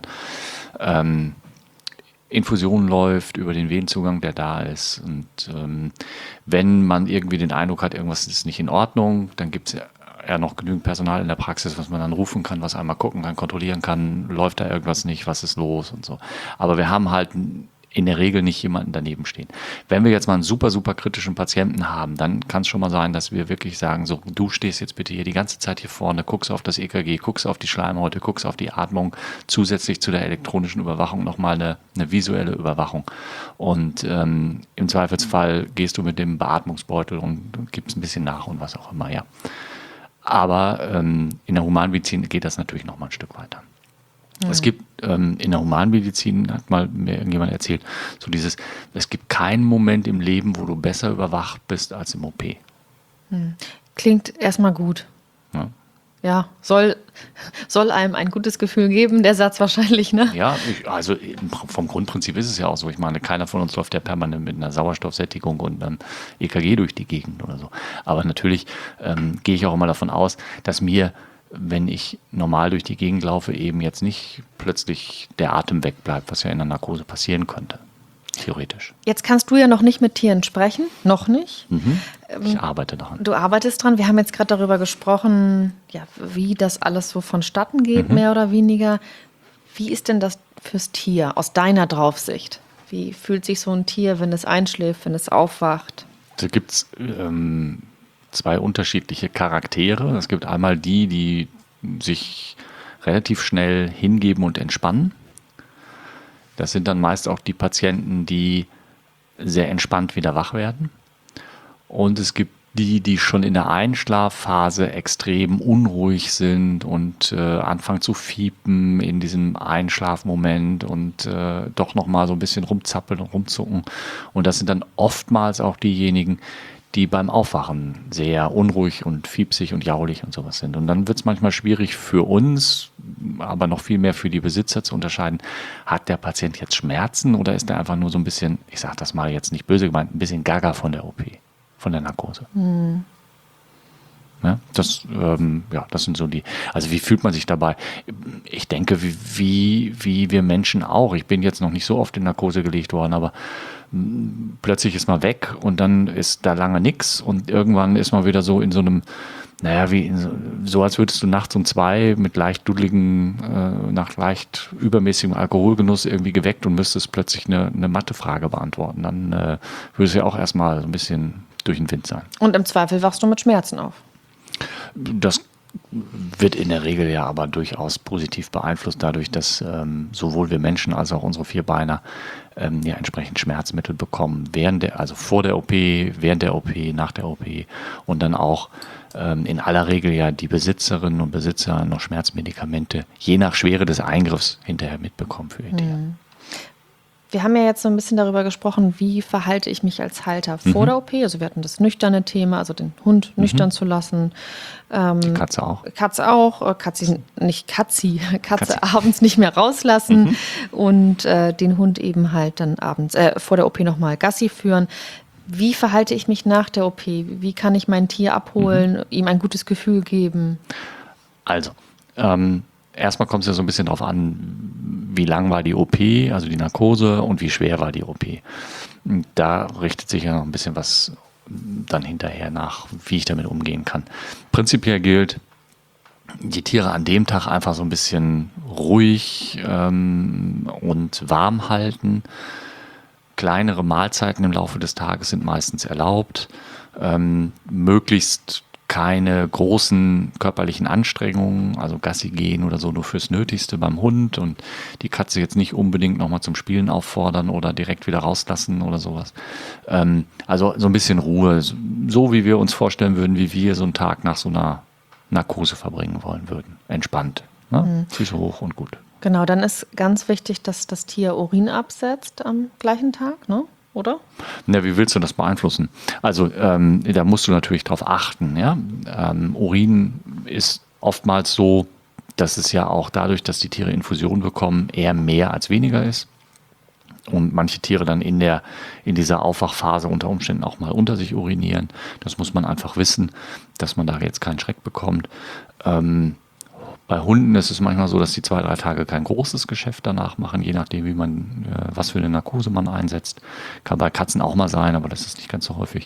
Infusion läuft über den Venenzugang, der da ist. Und wenn man irgendwie den Eindruck hat, irgendwas ist nicht in Ordnung, dann gibt es ja noch genügend Personal in der Praxis, was man dann rufen kann, was einmal gucken kann, kontrollieren kann, läuft da irgendwas nicht, was ist los und so. Aber wir haben halt in der Regel nicht jemanden daneben stehen. Wenn wir jetzt mal einen super, super kritischen Patienten haben, dann kann es schon mal sein, dass wir wirklich sagen, so, du stehst jetzt bitte hier die ganze Zeit hier vorne, guckst auf das EKG, guckst auf die Schleimhäute, guckst auf die Atmung, zusätzlich zu der elektronischen Überwachung nochmal eine visuelle Überwachung. Und im Zweifelsfall gehst du mit dem Beatmungsbeutel und gibst ein bisschen nach und was auch immer, ja. Aber in der Humanmedizin geht das natürlich noch mal ein Stück weiter. Es gibt in der Humanmedizin, hat mal mir irgendjemand erzählt, es gibt keinen Moment im Leben, wo du besser überwacht bist als im OP. Klingt erstmal gut. Ja. Ja, soll einem ein gutes Gefühl geben, der Satz wahrscheinlich, ne? Ja, also vom Grundprinzip ist es ja auch so. Ich meine, keiner von uns läuft ja permanent mit einer Sauerstoffsättigung und einem EKG durch die Gegend oder so. Aber natürlich gehe ich auch immer davon aus, dass mir, wenn ich normal durch die Gegend laufe, eben jetzt nicht plötzlich der Atem wegbleibt, was ja in der Narkose passieren könnte. Theoretisch. Jetzt kannst du ja noch nicht mit Tieren sprechen, noch nicht. Ich arbeite daran. Du arbeitest dran. Wir haben jetzt gerade darüber gesprochen, ja, wie das alles so vonstatten geht, mehr oder weniger. Wie ist denn das fürs Tier aus deiner Draufsicht? Wie fühlt sich so ein Tier, wenn es einschläft, wenn es aufwacht? Da gibt es zwei unterschiedliche Charaktere. Es gibt einmal die sich relativ schnell hingeben und entspannen. Das sind dann meist auch die Patienten, die sehr entspannt wieder wach werden. Und es gibt die schon in der Einschlafphase extrem unruhig sind und anfangen zu fiepen in diesem Einschlafmoment und doch nochmal so ein bisschen rumzappeln und rumzucken. Und das sind dann oftmals auch diejenigen, die beim Aufwachen sehr unruhig und fiepsig und jaulig und sowas sind. Und dann wird es manchmal schwierig für uns, aber noch viel mehr für die Besitzer zu unterscheiden, hat der Patient jetzt Schmerzen oder ist er einfach nur so ein bisschen, ich sage das mal jetzt nicht böse gemeint, ein bisschen gaga von der OP, von der Narkose. Ja, das sind so die, also wie fühlt man sich dabei? Ich denke, wie wir Menschen auch. Ich bin jetzt noch nicht so oft in Narkose gelegt worden, aber plötzlich ist man weg und dann ist da lange nichts und irgendwann ist man wieder so in so einem, so als würdest du nachts um 2 mit leicht nach leicht übermäßigem Alkoholgenuss irgendwie geweckt und müsstest plötzlich eine Mathefrage beantworten. Dann würdest du ja auch erstmal so ein bisschen durch den Wind sein. Und im Zweifel wachst du mit Schmerzen auf. Das wird in der Regel ja aber durchaus positiv beeinflusst dadurch, dass sowohl wir Menschen als auch unsere Vierbeiner ja entsprechend Schmerzmittel bekommen, also vor der OP, während der OP, nach der OP und dann auch in aller Regel ja die Besitzerinnen und Besitzer noch Schmerzmedikamente je nach Schwere des Eingriffs hinterher mitbekommen für ihr Tier. Wir haben ja jetzt so ein bisschen darüber gesprochen, wie verhalte ich mich als Halter vor der OP. Also wir hatten das nüchterne Thema, also den Hund nüchtern zu lassen. Die Katze auch. Katze abends nicht mehr rauslassen und den Hund eben halt dann abends vor der OP nochmal Gassi führen. Wie verhalte ich mich nach der OP? Wie kann ich mein Tier abholen, ihm ein gutes Gefühl geben? Also, erstmal kommt es ja so ein bisschen darauf an, wie lang war die OP, also die Narkose, und wie schwer war die OP. Da richtet sich ja noch ein bisschen was dann hinterher nach, wie ich damit umgehen kann. Prinzipiell gilt, die Tiere an dem Tag einfach so ein bisschen ruhig und warm halten. Kleinere Mahlzeiten im Laufe des Tages sind meistens erlaubt. Möglichst keine großen körperlichen Anstrengungen, also Gassi gehen oder so, nur fürs Nötigste beim Hund und die Katze jetzt nicht unbedingt nochmal zum Spielen auffordern oder direkt wieder rauslassen oder sowas. Also so ein bisschen Ruhe, so wie wir uns vorstellen würden, wie wir so einen Tag nach so einer Narkose verbringen wollen würden. Entspannt, ne? Füße hoch und gut. Genau, dann ist ganz wichtig, dass das Tier Urin absetzt am gleichen Tag, ne? Oder? Na, wie willst du das beeinflussen? Also da musst du natürlich drauf achten. Ja? Urin ist oftmals so, dass es ja auch dadurch, dass die Tiere Infusion bekommen, eher mehr als weniger ist. Und manche Tiere dann in dieser Aufwachphase unter Umständen auch mal unter sich urinieren. Das muss man einfach wissen, dass man da jetzt keinen Schreck bekommt. Bei Hunden ist es manchmal so, dass die 2-3 Tage kein großes Geschäft danach machen, je nachdem, was für eine Narkose man einsetzt. Kann bei Katzen auch mal sein, aber das ist nicht ganz so häufig.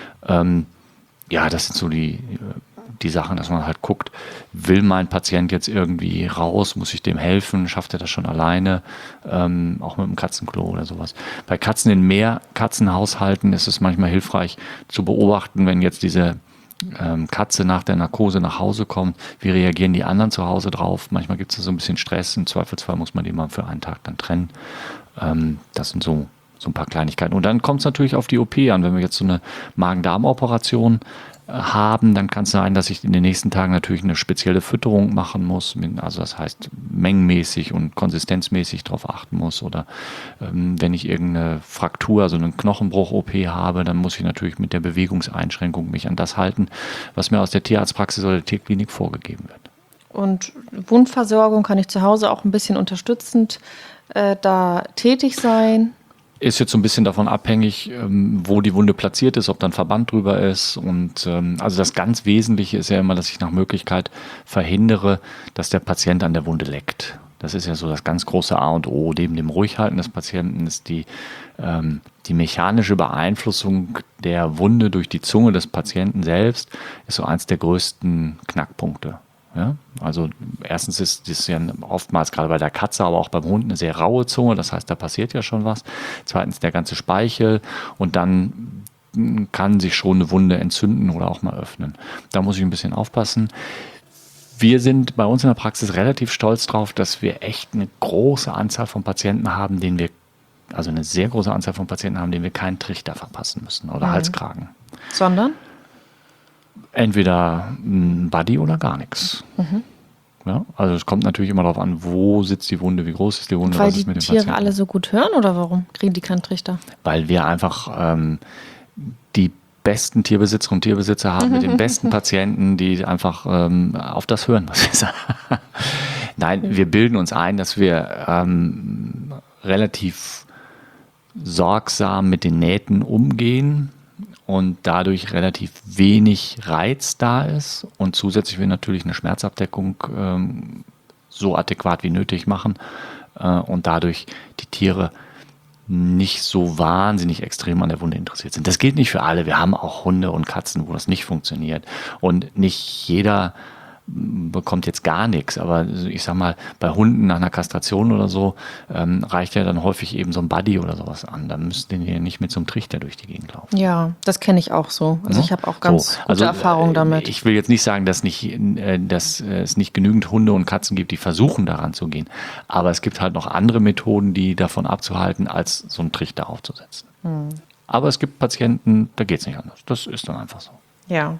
Das sind so die Sachen, dass man halt guckt, will mein Patient jetzt irgendwie raus, muss ich dem helfen, schafft er das schon alleine, auch mit dem Katzenklo oder sowas. Bei Katzen in Mehrkatzenhaushalten ist es manchmal hilfreich zu beobachten, wenn jetzt diese Katze nach der Narkose nach Hause kommt, wie reagieren die anderen zu Hause drauf? Manchmal gibt es so ein bisschen Stress, im Zweifelsfall muss man die mal für einen Tag dann trennen. Das sind so ein paar Kleinigkeiten. Und dann kommt es natürlich auf die OP an. Wenn wir jetzt so eine Magen-Darm-Operation haben, dann kann es sein, dass ich in den nächsten Tagen natürlich eine spezielle Fütterung machen muss, also das heißt mengenmäßig und konsistenzmäßig darauf achten muss oder wenn ich irgendeine Fraktur, also einen Knochenbruch-OP habe, dann muss ich natürlich mit der Bewegungseinschränkung mich an das halten, was mir aus der Tierarztpraxis oder der Tierklinik vorgegeben wird. Und Wundversorgung kann ich zu Hause auch ein bisschen unterstützend da tätig sein? Ist jetzt so ein bisschen davon abhängig, wo die Wunde platziert ist, ob da ein Verband drüber ist. Und also das ganz Wesentliche ist ja immer, dass ich nach Möglichkeit verhindere, dass der Patient an der Wunde leckt. Das ist ja so das ganz große A und O. Neben dem Ruhighalten des Patienten ist die mechanische Beeinflussung der Wunde durch die Zunge des Patienten selbst ist so eins der größten Knackpunkte. Ja, also erstens ist das ja oftmals gerade bei der Katze, aber auch beim Hund eine sehr raue Zunge, das heißt, da passiert ja schon was. Zweitens der ganze Speichel und dann kann sich schon eine Wunde entzünden oder auch mal öffnen. Da muss ich ein bisschen aufpassen. Wir sind bei uns in der Praxis relativ stolz drauf, dass wir echt eine große Anzahl von Patienten haben, also eine sehr große Anzahl von Patienten haben, denen wir keinen Trichter verpassen müssen oder Halskragen. Sondern? Entweder ein Buddy oder gar nichts. Ja, also es kommt natürlich immer darauf an, wo sitzt die Wunde, wie groß ist die Wunde, Weil was die ist mit dem Tiere Patienten. alle so gut hören oder warum kriegen die keinen Trichter? Weil wir einfach die besten Tierbesitzerinnen und Tierbesitzer haben mit den besten Patienten, die einfach auf das hören, was wir sagen. Nein, wir bilden uns ein, dass wir relativ sorgsam mit den Nähten umgehen und dadurch relativ wenig Reiz da ist und zusätzlich wir natürlich eine Schmerzabdeckung so adäquat wie nötig machen und dadurch die Tiere nicht so wahnsinnig extrem an der Wunde interessiert sind. Das gilt nicht für alle. Wir haben auch Hunde und Katzen, wo das nicht funktioniert. Und nicht jeder bekommt jetzt gar nichts. Aber ich sag mal, bei Hunden nach einer Kastration oder so reicht ja dann häufig eben so ein Buddy oder sowas an. Da müssen die ja nicht mit so einem Trichter durch die Gegend laufen. Ja, das kenne ich auch so. Also ich habe auch ganz gute Erfahrungen damit. Ich will jetzt nicht sagen, dass es nicht genügend Hunde und Katzen gibt, die versuchen, daran zu gehen. Aber es gibt halt noch andere Methoden, die davon abzuhalten, als so einen Trichter aufzusetzen. Aber es gibt Patienten, da geht es nicht anders. Das ist dann einfach so. Ja.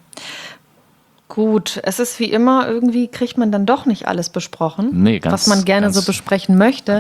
Gut, es ist wie immer, irgendwie kriegt man dann doch nicht alles besprochen, Nee, was man gerne so besprechen möchte.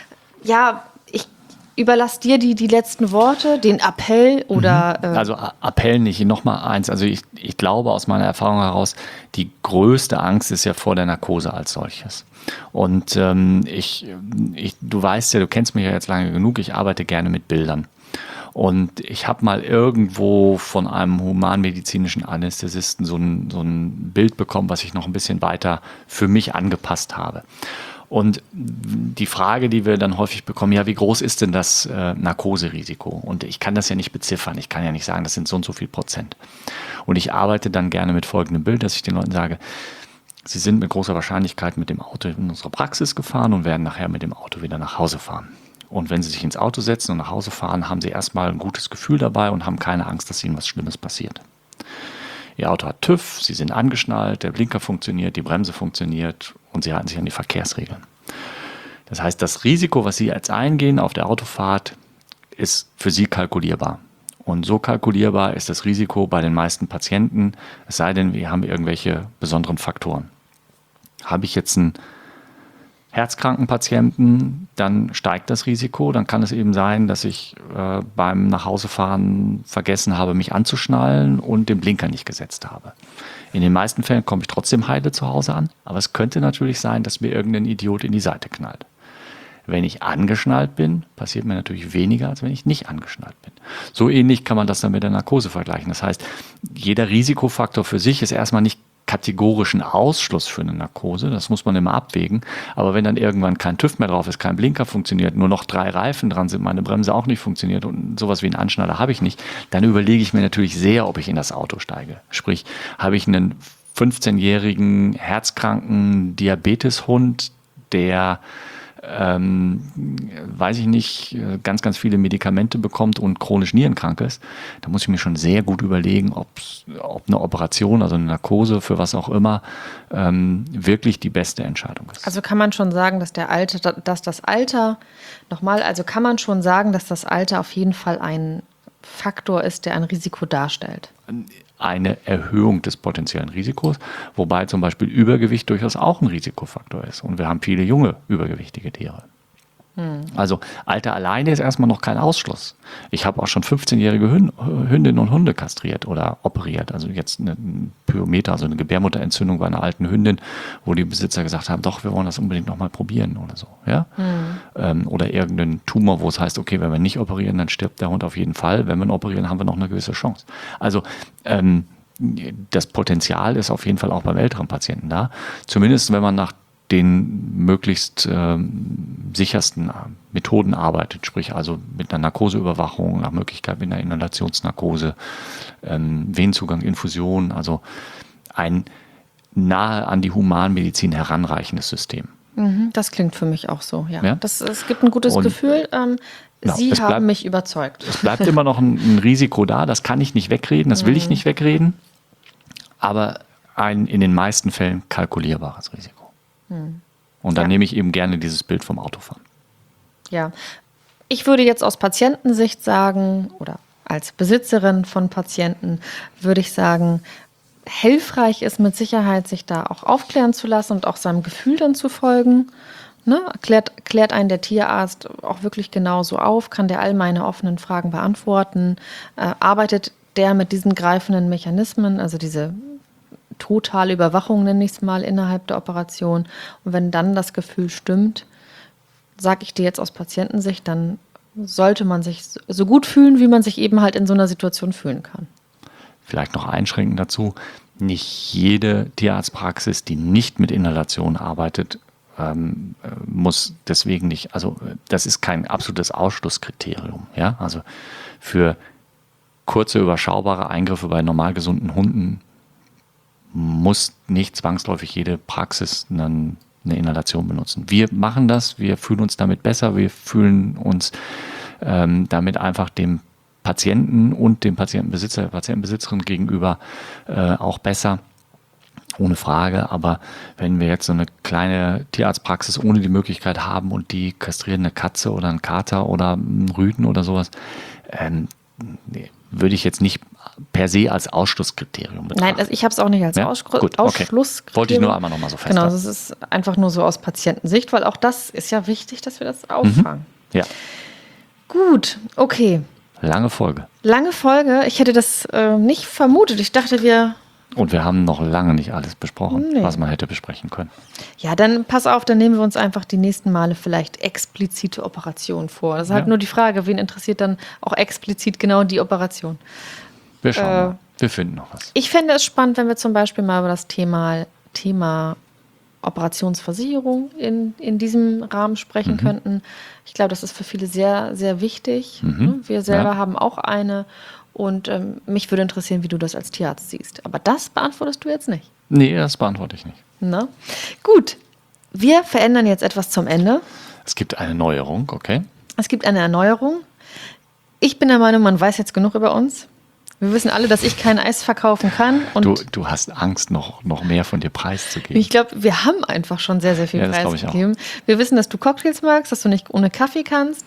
Ja, ich überlasse dir die letzten Worte, den Appell oder... Also Appell nicht, nochmal eins. Also ich glaube aus meiner Erfahrung heraus, die größte Angst ist ja vor der Narkose als solches. Und du weißt ja, du kennst mich ja jetzt lange genug, ich arbeite gerne mit Bildern. Und ich habe mal irgendwo von einem humanmedizinischen Anästhesisten so ein Bild bekommen, was ich noch ein bisschen weiter für mich angepasst habe. Und die Frage, die wir dann häufig bekommen, ja, wie groß ist denn das Narkoserisiko? Und ich kann das ja nicht beziffern. Ich kann ja nicht sagen, das sind so und so viel Prozent. Und ich arbeite dann gerne mit folgendem Bild, dass ich den Leuten sage, sie sind mit großer Wahrscheinlichkeit mit dem Auto in unsere Praxis gefahren und werden nachher mit dem Auto wieder nach Hause fahren. Und wenn sie sich ins Auto setzen und nach Hause fahren, haben sie erstmal ein gutes Gefühl dabei und haben keine Angst, dass ihnen was Schlimmes passiert. Ihr Auto hat TÜV, sie sind angeschnallt, der Blinker funktioniert, die Bremse funktioniert und sie halten sich an die Verkehrsregeln. Das heißt, das Risiko, was sie jetzt eingehen auf der Autofahrt, ist für sie kalkulierbar. Und so kalkulierbar ist das Risiko bei den meisten Patienten, es sei denn, wir haben irgendwelche besonderen Faktoren. Habe ich jetzt einen herzkranken Patienten, dann steigt das Risiko. Dann kann es eben sein, dass ich beim Nachhausefahren vergessen habe, mich anzuschnallen und den Blinker nicht gesetzt habe. In den meisten Fällen komme ich trotzdem heile zu Hause an, aber es könnte natürlich sein, dass mir irgendein Idiot in die Seite knallt. Wenn ich angeschnallt bin, passiert mir natürlich weniger, als wenn ich nicht angeschnallt bin. So ähnlich kann man das dann mit der Narkose vergleichen. Das heißt, jeder Risikofaktor für sich ist erstmal nicht kategorischen Ausschluss für eine Narkose, das muss man immer abwägen, aber wenn dann irgendwann kein TÜV mehr drauf ist, kein Blinker funktioniert, nur noch 3 Reifen dran sind, meine Bremse auch nicht funktioniert und sowas wie einen Anschnaller habe ich nicht, dann überlege ich mir natürlich sehr, ob ich in das Auto steige. Sprich, habe ich einen 15-jährigen herzkranken Diabeteshund, der weiß ich nicht, ganz, ganz viele Medikamente bekommt und chronisch nierenkrank ist, da muss ich mir schon sehr gut überlegen, ob eine Operation, also eine Narkose für was auch immer, wirklich die beste Entscheidung ist. Also kann man schon sagen, dass das Alter auf jeden Fall ein Faktor ist, der ein Risiko darstellt? Eine Erhöhung des potenziellen Risikos, wobei zum Beispiel Übergewicht durchaus auch ein Risikofaktor ist. Und wir haben viele junge, übergewichtige Tiere. Also Alter alleine ist erstmal noch kein Ausschluss. Ich habe auch schon 15-jährige Hündinnen und Hunde kastriert oder operiert. Also jetzt eine Pyometer, also eine Gebärmutterentzündung bei einer alten Hündin, wo die Besitzer gesagt haben, doch, wir wollen das unbedingt nochmal probieren oder so. Ja? Oder irgendeinen Tumor, wo es heißt, okay, wenn wir nicht operieren, dann stirbt der Hund auf jeden Fall. Wenn wir ihn operieren, haben wir noch eine gewisse Chance. Also das Potenzial ist auf jeden Fall auch beim älteren Patienten da. Zumindest wenn man nach den möglichst sichersten Methoden arbeitet, sprich also mit einer Narkoseüberwachung, nach Möglichkeit mit einer Inhalationsnarkose, Venenzugang, Infusion, also ein nahe an die Humanmedizin heranreichendes System. Das klingt für mich auch so, ja. Ja? Es gibt ein gutes Gefühl. Sie haben mich überzeugt. Es bleibt immer noch ein Risiko da, das kann ich nicht wegreden, das will ich nicht wegreden, aber ein in den meisten Fällen kalkulierbares Risiko. Und dann nehme ich eben gerne dieses Bild vom Autofahren. Ja, ich würde jetzt aus Patientensicht sagen, oder als Besitzerin von Patienten würde ich sagen, hilfreich ist mit Sicherheit, sich da auch aufklären zu lassen und auch seinem Gefühl dann zu folgen. Ne? Klärt einen der Tierarzt auch wirklich genauso auf? Kann der all meine offenen Fragen beantworten? Arbeitet der mit diesen greifenden Mechanismen, also diese totale Überwachung, nenne ich es mal, innerhalb der Operation? Und wenn dann das Gefühl stimmt, sage ich dir jetzt aus Patientensicht, dann sollte man sich so gut fühlen, wie man sich eben halt in so einer Situation fühlen kann. Vielleicht noch einschränken dazu, nicht jede Tierarztpraxis, die nicht mit Inhalation arbeitet, muss deswegen nicht, also das ist kein absolutes Ausschlusskriterium. Ja? Also für kurze, überschaubare Eingriffe bei normal gesunden Hunden muss nicht zwangsläufig jede Praxis eine Inhalation benutzen. Wir machen das, wir fühlen uns damit besser, wir fühlen uns damit einfach dem Patienten und dem Patientenbesitzer, der Patientenbesitzerin gegenüber auch besser, ohne Frage. Aber wenn wir jetzt so eine kleine Tierarztpraxis ohne die Möglichkeit haben und die kastrieren eine Katze oder einen Kater oder einen Rüden oder sowas, würde ich jetzt nicht per se als Ausschlusskriterium betrachten. Nein, also ich habe es auch nicht als Ausschlusskriterium. Wollte ich nur einmal nochmal so festhalten. Genau, das ist einfach nur so aus Patientensicht, weil auch das ist ja wichtig, dass wir das auffangen. Ja. Gut, okay. Lange Folge. Lange Folge. Ich hätte das nicht vermutet. Ich dachte, Und wir haben noch lange nicht alles besprochen, Nee. was man hätte besprechen können. Ja, dann pass auf, dann nehmen wir uns einfach die nächsten Male vielleicht explizite Operationen vor. Das ist halt nur die Frage, wen interessiert dann auch explizit genau die Operation? Wir schauen mal. Wir finden noch was. Ich fände es spannend, wenn wir zum Beispiel mal über das Thema Operationsversicherung in diesem Rahmen sprechen könnten. Ich glaube, das ist für viele sehr, sehr wichtig. Wir selber haben auch eine. Und mich würde interessieren, wie du das als Tierarzt siehst. Aber das beantwortest du jetzt nicht. Nee, das beantworte ich nicht. Na? Gut, wir verändern jetzt etwas zum Ende. Es gibt eine Neuerung, okay? Es gibt eine Erneuerung. Ich bin der Meinung, man weiß jetzt genug über uns. Wir wissen alle, dass ich kein Eis verkaufen kann. Und Du hast Angst, noch mehr von dir preiszugeben. ich glaube, wir haben einfach schon sehr, sehr viel Ja, das glaube ich preisgegeben. Wir wissen, dass du Cocktails magst, dass du nicht ohne Kaffee kannst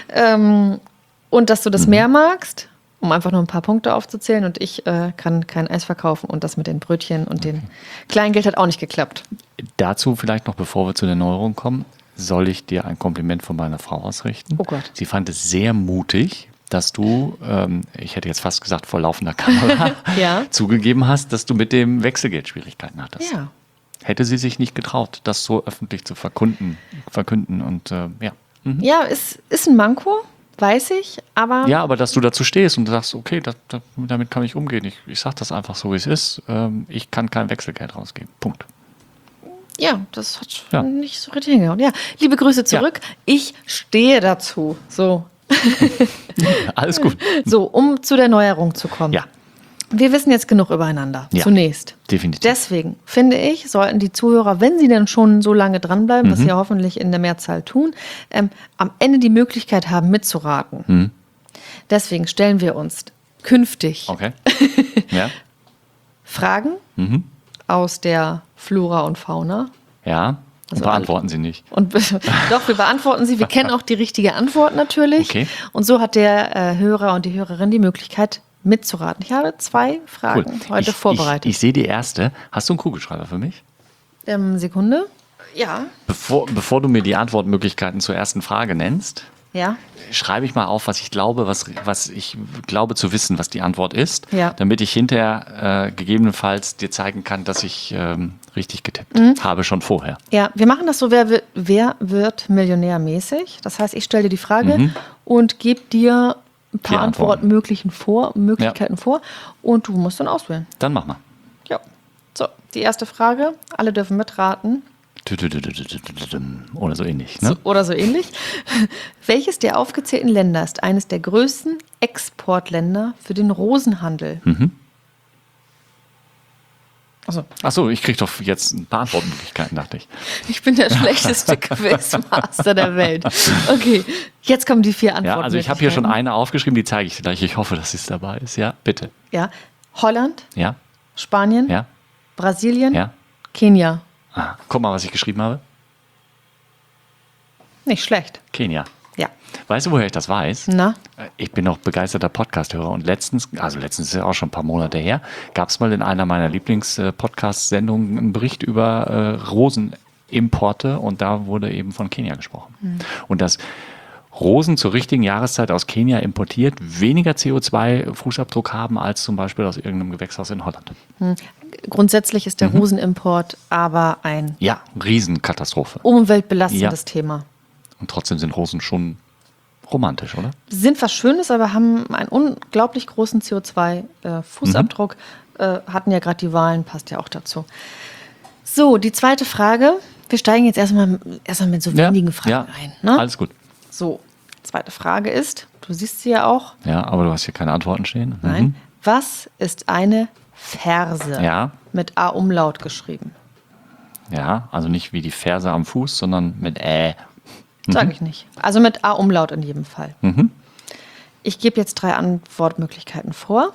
und dass du das Meer magst, um einfach nur ein paar Punkte aufzuzählen. Und ich kann kein Eis verkaufen und das mit den Brötchen und dem Kleingeld hat auch nicht geklappt. Dazu vielleicht noch, bevor wir zu der Neuerung kommen, soll ich dir ein Kompliment von meiner Frau ausrichten. Oh Gott. Sie fand es sehr mutig, dass du, ich hätte jetzt fast gesagt vor laufender Kamera, Ja. zugegeben hast, dass du mit dem Wechselgeld Schwierigkeiten hattest. Ja. Hätte sie sich nicht getraut, das so öffentlich zu verkünden und ja. Ja, ist ein Manko, weiß ich, aber Ja, aber dass du dazu stehst und sagst, okay, damit kann ich umgehen. Ich sage das einfach so, wie es ist. Ich kann kein Wechselgeld rausgeben. Punkt. ja, das hat Ja. nicht so richtig hingehauen. Ja, liebe Grüße zurück. Ich stehe dazu. So, Alles gut. um zu der Neuerung zu kommen. Ja, Wir wissen jetzt genug übereinander, Ja. zunächst. definitiv. Deswegen finde ich, sollten die Zuhörer, wenn sie denn schon so lange dranbleiben, was sie ja hoffentlich in der Mehrzahl tun, am Ende die Möglichkeit haben, mitzuraten. Deswegen stellen wir uns künftig Okay. Ja. Fragen aus der Flora und Fauna. Ja. Und Also beantworten sie nicht. Und doch, wir beantworten sie. Wir kennen auch die richtige Antwort natürlich. Okay. Und so hat der Hörer und die Hörerin die Möglichkeit mitzuraten. Ich habe 2 Fragen heute vorbereitet. Ich sehe die erste. Hast du einen Kugelschreiber für mich? Sekunde. Ja. Bevor du mir die Antwortmöglichkeiten zur ersten Frage nennst, Ja. schreibe ich mal auf, was ich glaube, was ich glaube zu wissen, was die Antwort ist, Ja. damit ich hinterher gegebenenfalls dir zeigen kann, dass ich richtig getippt habe schon vorher. Ja, wir machen das so, wer wird Millionär mäßig. Das heißt, ich stelle dir die Frage und gebe dir ein paar Vier Antworten. Möglichkeiten vor und du musst dann auswählen. Dann mach mal. Ja. So, die erste Frage. Alle dürfen mitraten. Oder so ähnlich. Ne? Oder so ähnlich. Welches der aufgezählten Länder ist eines der größten Exportländer für den Rosenhandel? Also, Achso, ich kriege doch jetzt ein paar Antwortmöglichkeiten, dachte ich. ich bin der schlechteste Quizmaster der Welt. Okay, jetzt kommen die 4 Antworten. Ja, also ich habe hier schon eine aufgeschrieben, die zeige ich dir gleich. Ich hoffe, dass es dabei ist. Ja, bitte. Ja, Holland, Ja, Spanien, ja, Brasilien, Ja? Kenia. Ah, guck mal, was ich geschrieben habe. Nicht schlecht. Kenia. Ja. Weißt du, woher ich das weiß? Na? Ich bin noch begeisterter Podcast-Hörer und letztens ist ja auch schon ein paar Monate her, gab es mal in einer meiner Lieblings-Podcast-Sendungen einen Bericht über Rosenimporte und da wurde eben von Kenia gesprochen. Und dass Rosen zur richtigen Jahreszeit aus Kenia importiert weniger CO2-Fußabdruck haben als zum Beispiel aus irgendeinem Gewächshaus in Holland. Grundsätzlich ist der Rosenimport aber ein Ja, Riesenkatastrophe. umweltbelastendes Thema. Und trotzdem sind Rosen schon romantisch, oder? Sind was Schönes, aber haben einen unglaublich großen CO2-Fußabdruck. Hatten ja gerade die Wahlen, passt ja auch dazu. So, die zweite Frage. Wir steigen jetzt erstmal mit so wenigen Fragen ein. Ne? Alles gut. So, zweite Frage ist, du siehst sie ja auch. Ja, aber du hast hier keine Antworten stehen. Nein. Was ist eine Verse? Ja. Mit A-Umlaut geschrieben. Ja, also nicht wie die Ferse am Fuß, sondern mit Sage ich nicht. Also mit A-Umlaut in jedem Fall. Ich gebe jetzt 3 Antwortmöglichkeiten vor.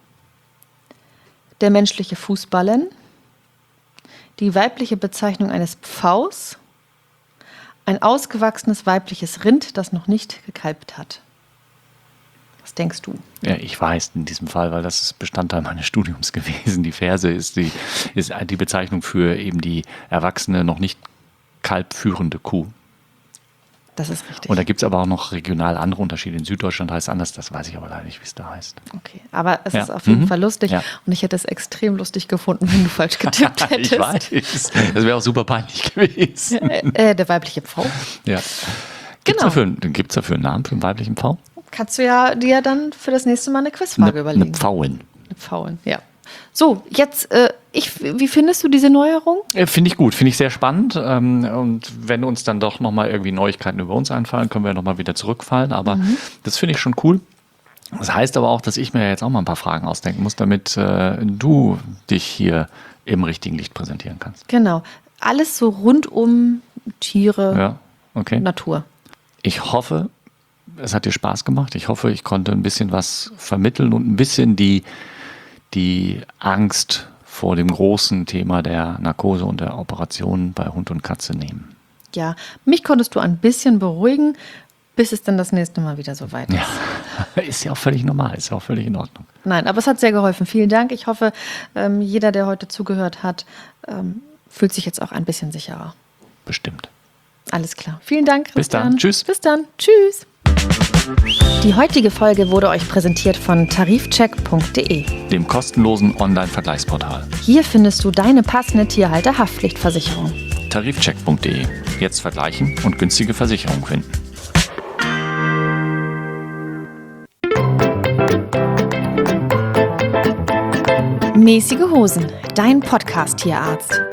Der menschliche Fußballen, die weibliche Bezeichnung eines Pfaus, ein ausgewachsenes weibliches Rind, das noch nicht gekalbt hat. Was denkst du? Ja, ich weiß in diesem Fall, weil das ist Bestandteil meines Studiums gewesen. Die Ferse ist die Bezeichnung für eben die erwachsene, noch nicht kalbführende Kuh. Das ist richtig. Und da gibt es aber auch noch regional andere Unterschiede. In Süddeutschland heißt es anders, das weiß ich aber leider nicht, wie es da heißt. Okay, aber es Ja. ist auf jeden Fall lustig. Ja. Und ich hätte es extrem lustig gefunden, wenn du falsch getippt hättest. Ich weiß, das wäre auch super peinlich gewesen. Der weibliche Pfau. Ja. Gibt es dafür einen Namen für einen weiblichen Pfau? Kannst du ja dir dann für das nächste Mal eine Quizfrage überlegen. Eine Pfauin. Eine Pfauin, ja. So, jetzt, wie findest du diese Neuerung? Finde ich gut, finde ich sehr spannend. Und wenn uns dann doch nochmal irgendwie Neuigkeiten über uns einfallen, können wir nochmal wieder zurückfallen. Aber das finde ich schon cool. Das heißt aber auch, dass ich mir jetzt auch mal ein paar Fragen ausdenken muss, damit du dich hier im richtigen Licht präsentieren kannst. Genau. Alles so rund um Tiere, Ja, okay. Natur. Ich hoffe, es hat dir Spaß gemacht. Ich hoffe, ich konnte ein bisschen was vermitteln und ein bisschen die Angst vor dem großen Thema der Narkose und der Operation bei Hund und Katze nehmen. Ja, mich konntest du ein bisschen beruhigen, bis es dann das nächste Mal wieder so weit ist. Ja, ist ja auch völlig normal, ist ja auch völlig in Ordnung. Nein, aber es hat sehr geholfen. Vielen Dank. Ich hoffe, jeder, der heute zugehört hat, fühlt sich jetzt auch ein bisschen sicherer. Bestimmt. Alles klar. Vielen Dank, Christian. Bis dann. Tschüss. Bis dann. Tschüss. Die heutige Folge wurde euch präsentiert von tarifcheck.de, Dem kostenlosen Online-Vergleichsportal. Hier findest du deine passende Tierhalter-Haftpflichtversicherung. Tarifcheck.de. Jetzt vergleichen und günstige Versicherungen finden. Mäßige Hosen, dein Podcast-Tierarzt.